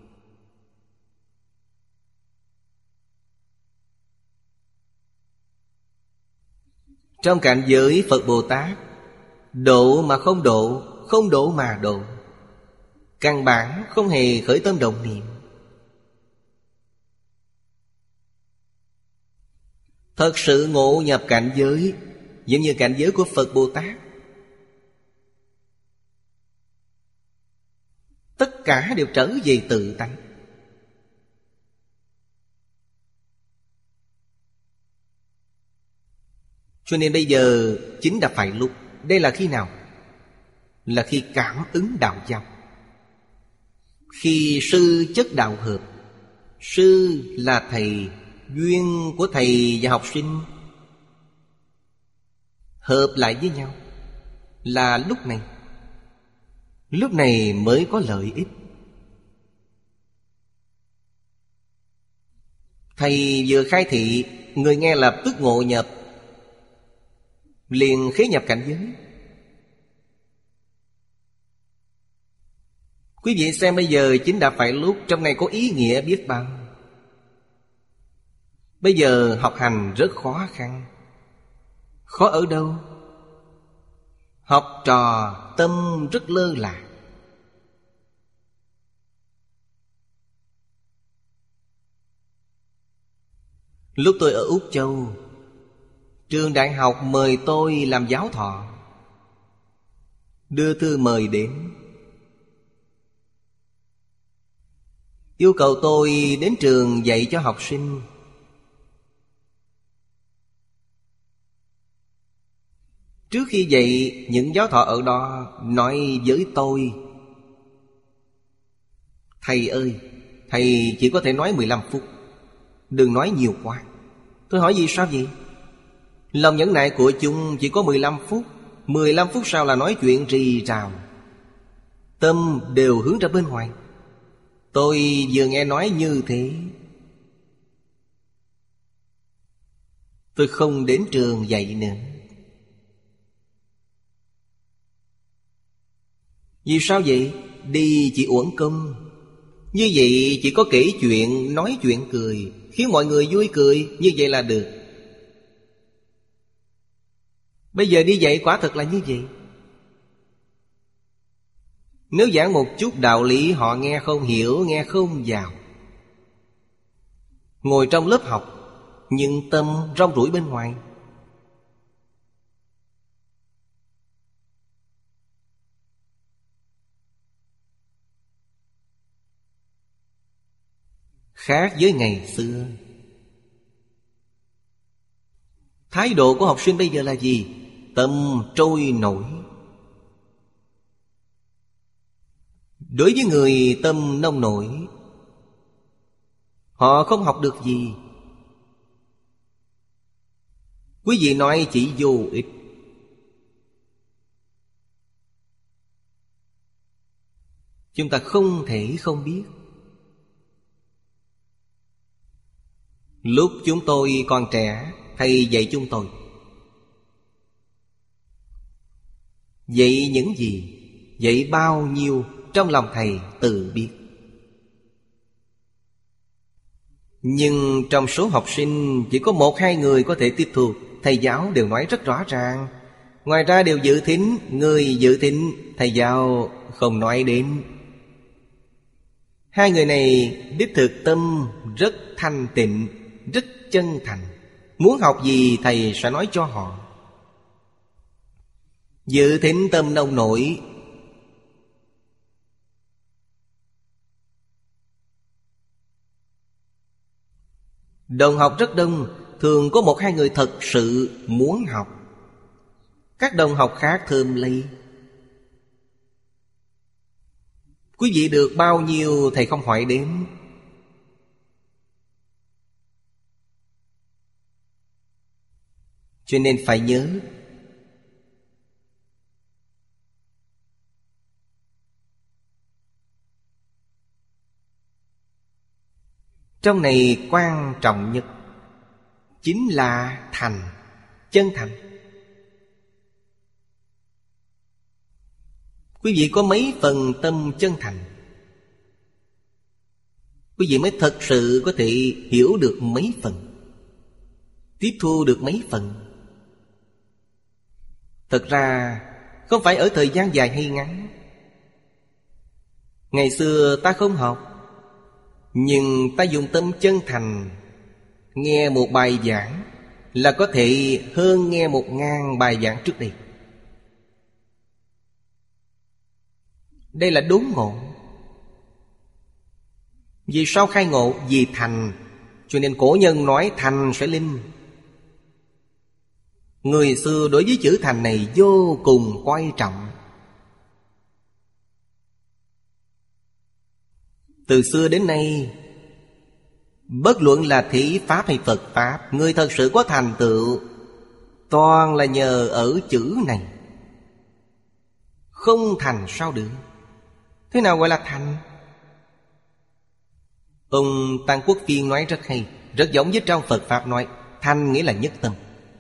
[SPEAKER 1] Trong cảnh giới Phật Bồ Tát, độ mà không độ, không độ mà độ, căn bản không hề khởi tâm động niệm. Thật sự ngộ nhập cảnh giới giống như cảnh giới của Phật Bồ Tát. Tất cả đều trở về tự tánh. Cho nên bây giờ chính là phải lúc. Đây là khi nào? Là khi cảm ứng đạo giao, khi sư chất đạo hợp. Sư là thầy, duyên của thầy và học sinh hợp lại với nhau. Là lúc này. Lúc này mới có lợi ích. Thầy vừa khai thị, người nghe lập tức ngộ nhập, liền khế nhập cảnh giới. Quý vị xem bây giờ chính đã phải lúc. Trong này có ý nghĩa biết bao. Bây giờ học hành rất khó khăn. Khó ở đâu? Học trò tâm rất lơ là. Lúc tôi ở Úc Châu, trường đại học mời tôi làm giáo thọ, đưa thư mời đến, yêu cầu tôi đến trường dạy cho học sinh. Trước khi dạy, những giáo thọ ở đó nói với tôi: thầy ơi, thầy chỉ có thể nói mười lăm phút, đừng nói nhiều quá. Tôi hỏi vì sao vậy? Lòng nhẫn nại của chúng chỉ có mười lăm phút. Mười lăm phút sau là nói chuyện rì rào, tâm đều hướng ra bên ngoài. Tôi vừa nghe nói như thế, tôi không đến trường dạy nữa. Vì sao vậy? Đi chỉ uổng công. Như vậy chỉ có kể chuyện, nói chuyện cười, khiến mọi người vui cười, như vậy là được. Bây giờ đi dạy quả thật là như vậy. Nếu giảng một chút đạo lý họ nghe không hiểu, nghe không vào. Ngồi trong lớp học, nhưng tâm rong ruổi bên ngoài. Khác với ngày xưa. Thái độ của học sinh bây giờ là gì? Tâm trôi nổi. Đối với người tâm nông nổi, họ không học được gì. Quý vị nói chỉ vô ích. Chúng ta không thể không biết. Lúc chúng tôi còn trẻ, thầy dạy chúng tôi. Dạy những gì? Dạy bao nhiêu trong lòng thầy tự biết. Nhưng trong số học sinh chỉ có một hai người có thể tiếp thu. Thầy giáo đều nói rất rõ ràng. Ngoài ra đều dự thính. Người dự thính thầy giáo không nói đến. Hai người này đích thực tâm rất thanh tịnh, rất chân thành. Muốn học gì thầy sẽ nói cho họ. Dự thính tâm nông nổi, Đồng học rất đông, thường có một hai người thật sự muốn học. Các đồng học khác thơm lây. Quý vị được bao nhiêu thầy không hỏi đến. Cho nên phải nhớ, trong này quan trọng nhất chính là thành, chân thành. Quý vị có mấy phần tâm chân thành, quý vị mới thật sự có thể hiểu được mấy phần, tiếp thu được mấy phần. Thật ra không phải ở thời gian dài hay ngắn. Ngày xưa ta không học, nhưng ta dùng tâm chân thành, nghe một bài giảng là có thể hơn nghe một ngàn bài giảng trước đây. Đây là đốn ngộ. Vì sao khai ngộ? Vì thành. Cho nên cổ nhân nói thành sẽ linh. Người xưa đối với chữ thành này vô cùng coi trọng. Từ xưa đến nay, bất luận là thí pháp hay Phật pháp, người thật sự có thành tựu toàn là nhờ ở chữ này. Không thành sao được? Thế nào gọi là thành? Ông Tăng Quốc Phiên nói rất hay, rất giống với trong Phật pháp nói, thành nghĩa là nhất tâm.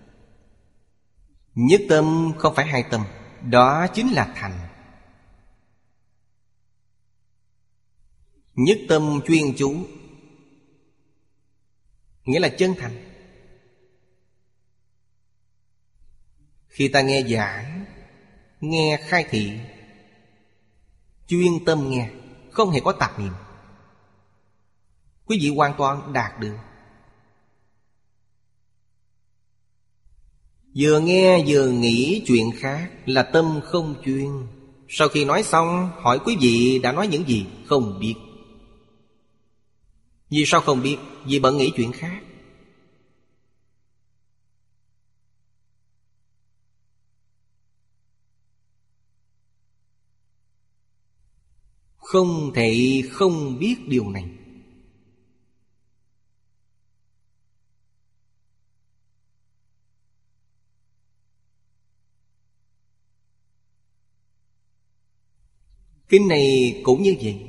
[SPEAKER 1] Nhất tâm không phải hai tâm, đó chính là thành. Nhất tâm chuyên chú nghĩa là chân thành. Khi ta nghe giảng, nghe khai thị, chuyên tâm nghe, không hề có tạp niệm, quý vị hoàn toàn đạt được. Vừa nghe vừa nghĩ chuyện khác là tâm không chuyên. Sau khi nói xong, hỏi quý vị đã nói những gì? Không biết. Vì sao không biết? Vì bận nghĩ chuyện khác. Không thể không biết điều này. Kinh này cũng như vậy.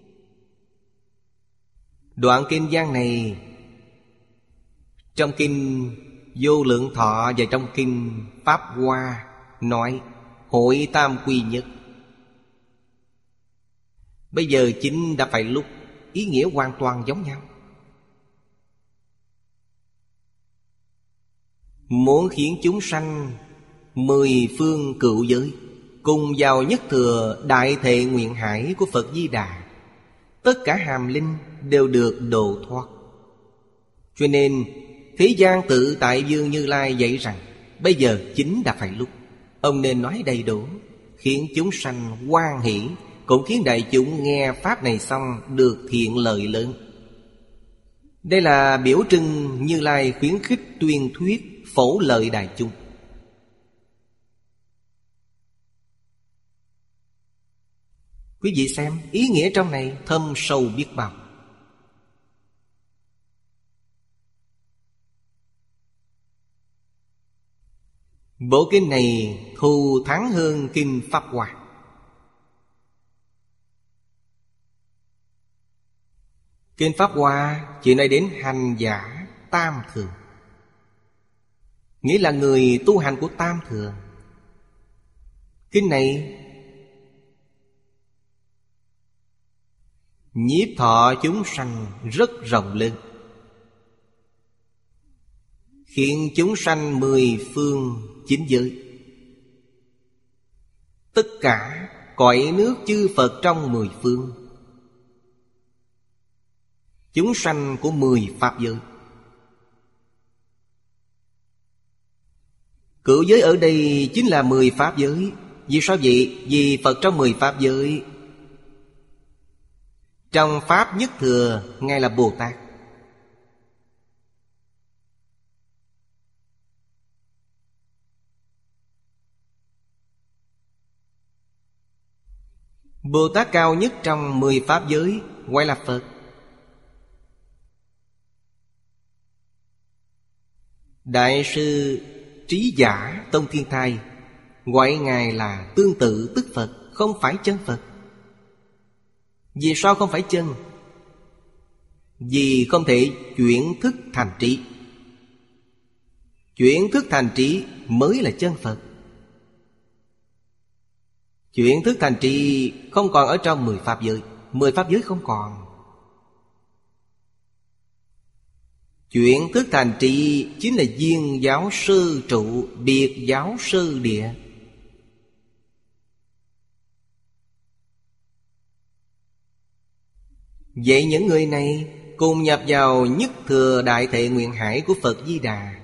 [SPEAKER 1] Đoạn kinh văn này, trong kinh Vô Lượng Thọ và trong kinh Pháp Hoa nói hội tam quy nhất. Bây giờ chính đã phải lúc, ý nghĩa hoàn toàn giống nhau. Muốn khiến chúng sanh mười phương cựu giới cùng vào nhất thừa đại thệ nguyện hải của Phật Di Đà, tất cả hàm linh đều được độ thoát. Cho nên thế gian tự tại vương Như Lai dạy rằng bây giờ chính đã phải lúc. Ông nên nói đầy đủ, khiến chúng sanh hoan hỷ, cũng khiến đại chúng nghe pháp này xong được thiện lợi lớn. Đây là biểu trưng Như Lai khuyến khích tuyên thuyết phổ lợi đại chúng. Quý vị xem, ý nghĩa trong này thâm sâu biết bao. Bộ kinh này thù thắng hơn kinh Pháp Hoa. Kinh Pháp Hoa chỉ nói đến hành giả tam thừa, nghĩa là người tu hành của tam thừa. Kinh này nhiếp thọ chúng sanh rất rộng lớn, khiến chúng sanh mười phương chín giới, tất cả cõi nước chư Phật trong mười phương, chúng sanh của mười pháp giới. Cửu giới ở đây chính là mười pháp giới. Vì sao vậy? Vì Phật trong mười pháp giới, trong pháp nhất thừa Ngài là Bồ Tát. Bồ Tát cao nhất trong mười pháp giới gọi là Phật. Đại sư Trí Giả Tông Thiên Thai gọi Ngài là tương tự tức Phật, không phải chân Phật. Vì sao không phải chân? Vì không thể chuyển thức thành trí. Chuyển thức thành trí mới là chân Phật. Chuyển thức thành trí không còn ở trong mười pháp giới. Mười pháp giới không còn. Chuyển thức thành trí chính là viên giáo sư trụ, biệt giáo sư địa. Vậy những người này cùng nhập vào nhất thừa đại thệ nguyện hải của Phật Di Đà.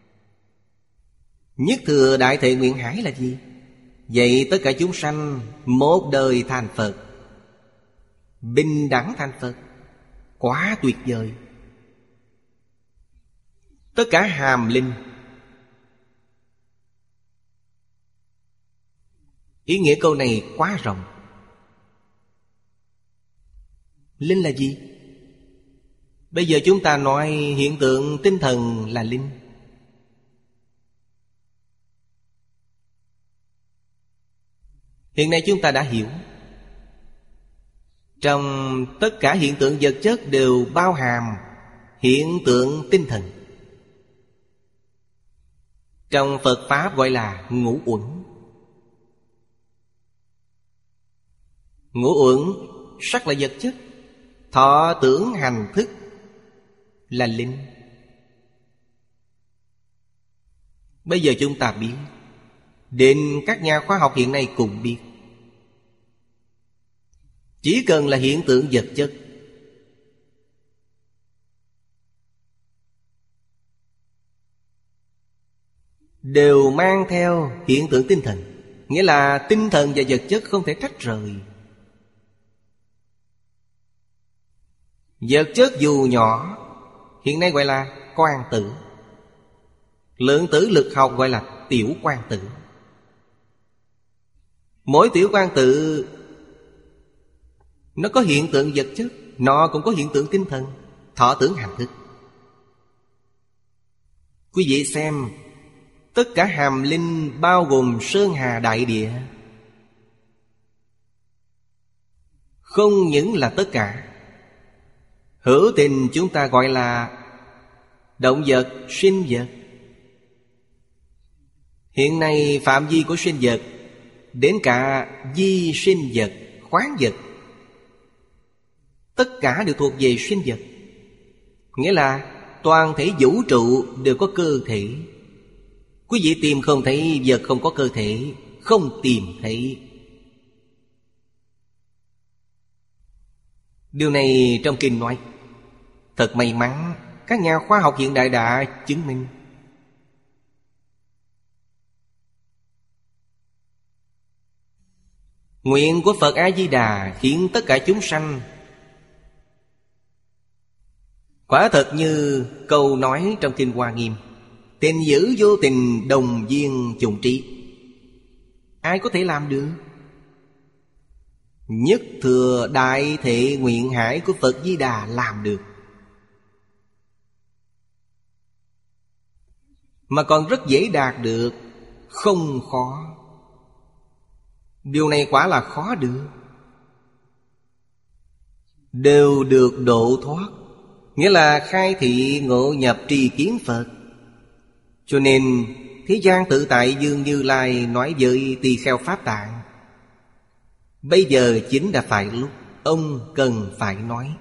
[SPEAKER 1] Nhất thừa đại thệ nguyện hải là gì? Vậy tất cả chúng sanh một đời thành Phật, bình đẳng thành Phật, quá tuyệt vời. Tất cả hàm linh. Ý nghĩa câu này quá rộng. Linh là gì? Bây giờ chúng ta nói hiện tượng tinh thần là linh. Hiện nay chúng ta đã hiểu, trong tất cả hiện tượng vật chất đều bao hàm hiện tượng tinh thần. Trong Phật Pháp gọi là ngũ uẩn. Ngũ uẩn sắc là vật chất, thọ tưởng hành thức là linh. Bây giờ chúng ta biết, đến các nhà khoa học hiện nay cũng biết, chỉ cần là hiện tượng vật chất, đều mang theo hiện tượng tinh thần. Nghĩa là tinh thần và vật chất không thể tách rời. Vật chất dù nhỏ, hiện nay gọi là quang tử. Lượng tử lực học gọi là tiểu quang tử. Mỗi tiểu quang tử nó có hiện tượng vật chất, nó cũng có hiện tượng tinh thần, thọ tưởng hành thức. Quý vị xem, tất cả hàm linh bao gồm sơn hà đại địa, không những là tất cả. Hữu tình chúng ta gọi là động vật, sinh vật. Hiện nay phạm vi của sinh vật đến cả vi sinh vật, khoáng vật, tất cả đều thuộc về sinh vật. Nghĩa là toàn thể vũ trụ đều có cơ thể. Quý vị tìm không thấy vật không có cơ thể, không tìm thấy. Điều này trong kinh nói. Thật may mắn, các nhà khoa học hiện đại đã chứng minh. Nguyện của Phật A-di-đà khiến tất cả chúng sanh quả thật như câu nói trong kinh Hoa Nghiêm: tình dữ vô tình đồng viên chủng trí. Ai có thể làm được? Nhất thừa đại thệ nguyện hải của Phật Di Đà làm được. Mà còn rất dễ đạt được, không khó. Điều này quả là khó được. Đều được độ thoát, nghĩa là khai thị ngộ nhập trì kiến Phật. Cho nên thế gian tự tại Dương Như Lai nói với tỳ kheo Pháp Tạng: bây giờ chính là phải lúc ông cần phải nói.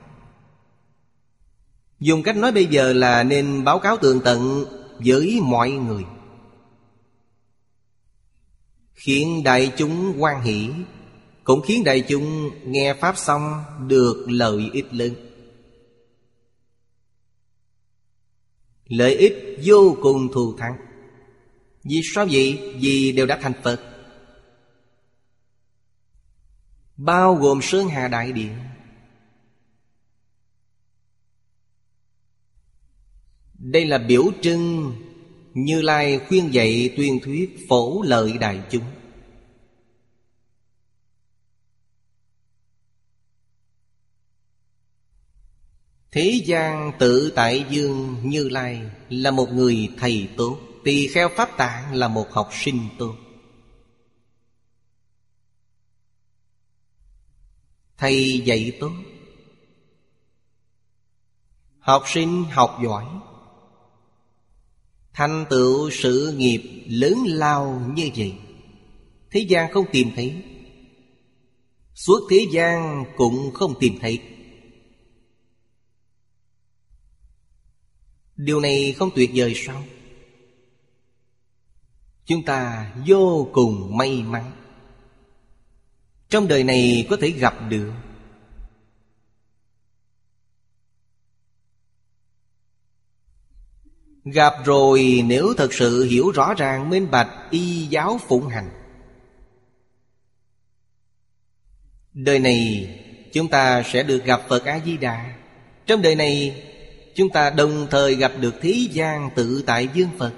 [SPEAKER 1] Dùng cách nói bây giờ là nên báo cáo tường tận với mọi người, khiến đại chúng hoan hỷ, cũng khiến đại chúng nghe Pháp xong được lợi ích lớn. Lợi ích vô cùng thù thắng. Vì sao vậy? Vì đều đã thành Phật, bao gồm sơn hà đại địa. Đây là biểu trưng Như Lai khuyên dạy tuyên thuyết phổ lợi đại chúng. Thế gian Tự Tại Dương Như Lai là một người thầy tốt, Tỳ Kheo Pháp Tạng là một học sinh tốt. Thầy dạy tốt, học sinh học giỏi, thành tựu sự nghiệp lớn lao như vậy, thế gian không tìm thấy, suốt thế gian cũng không tìm thấy. Điều này không tuyệt vời sao? Chúng ta vô cùng may mắn, trong đời này có thể gặp được. Gặp rồi nếu thật sự hiểu rõ ràng minh bạch, y giáo phụng hành, đời này chúng ta sẽ được gặp Phật A-di-đà. Trong đời này chúng ta đồng thời gặp được thế gian Tự Tại Dương Phật.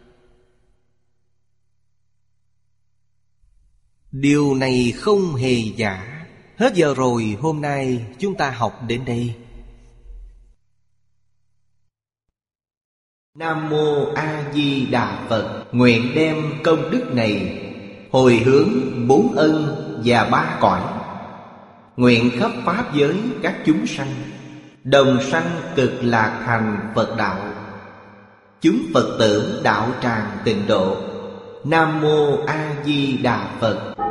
[SPEAKER 1] Điều này không hề giả. Hết giờ rồi, hôm nay chúng ta học đến đây. Nam Mô A Di Đà Phật. Nguyện đem công đức này hồi hướng bốn ân và ba cõi, nguyện khắp pháp giới các chúng sanh đồng sanh cực lạc thành Phật đạo. Chúng Phật tử đạo tràng tịnh độ. Nam Mô A Di Đà Phật.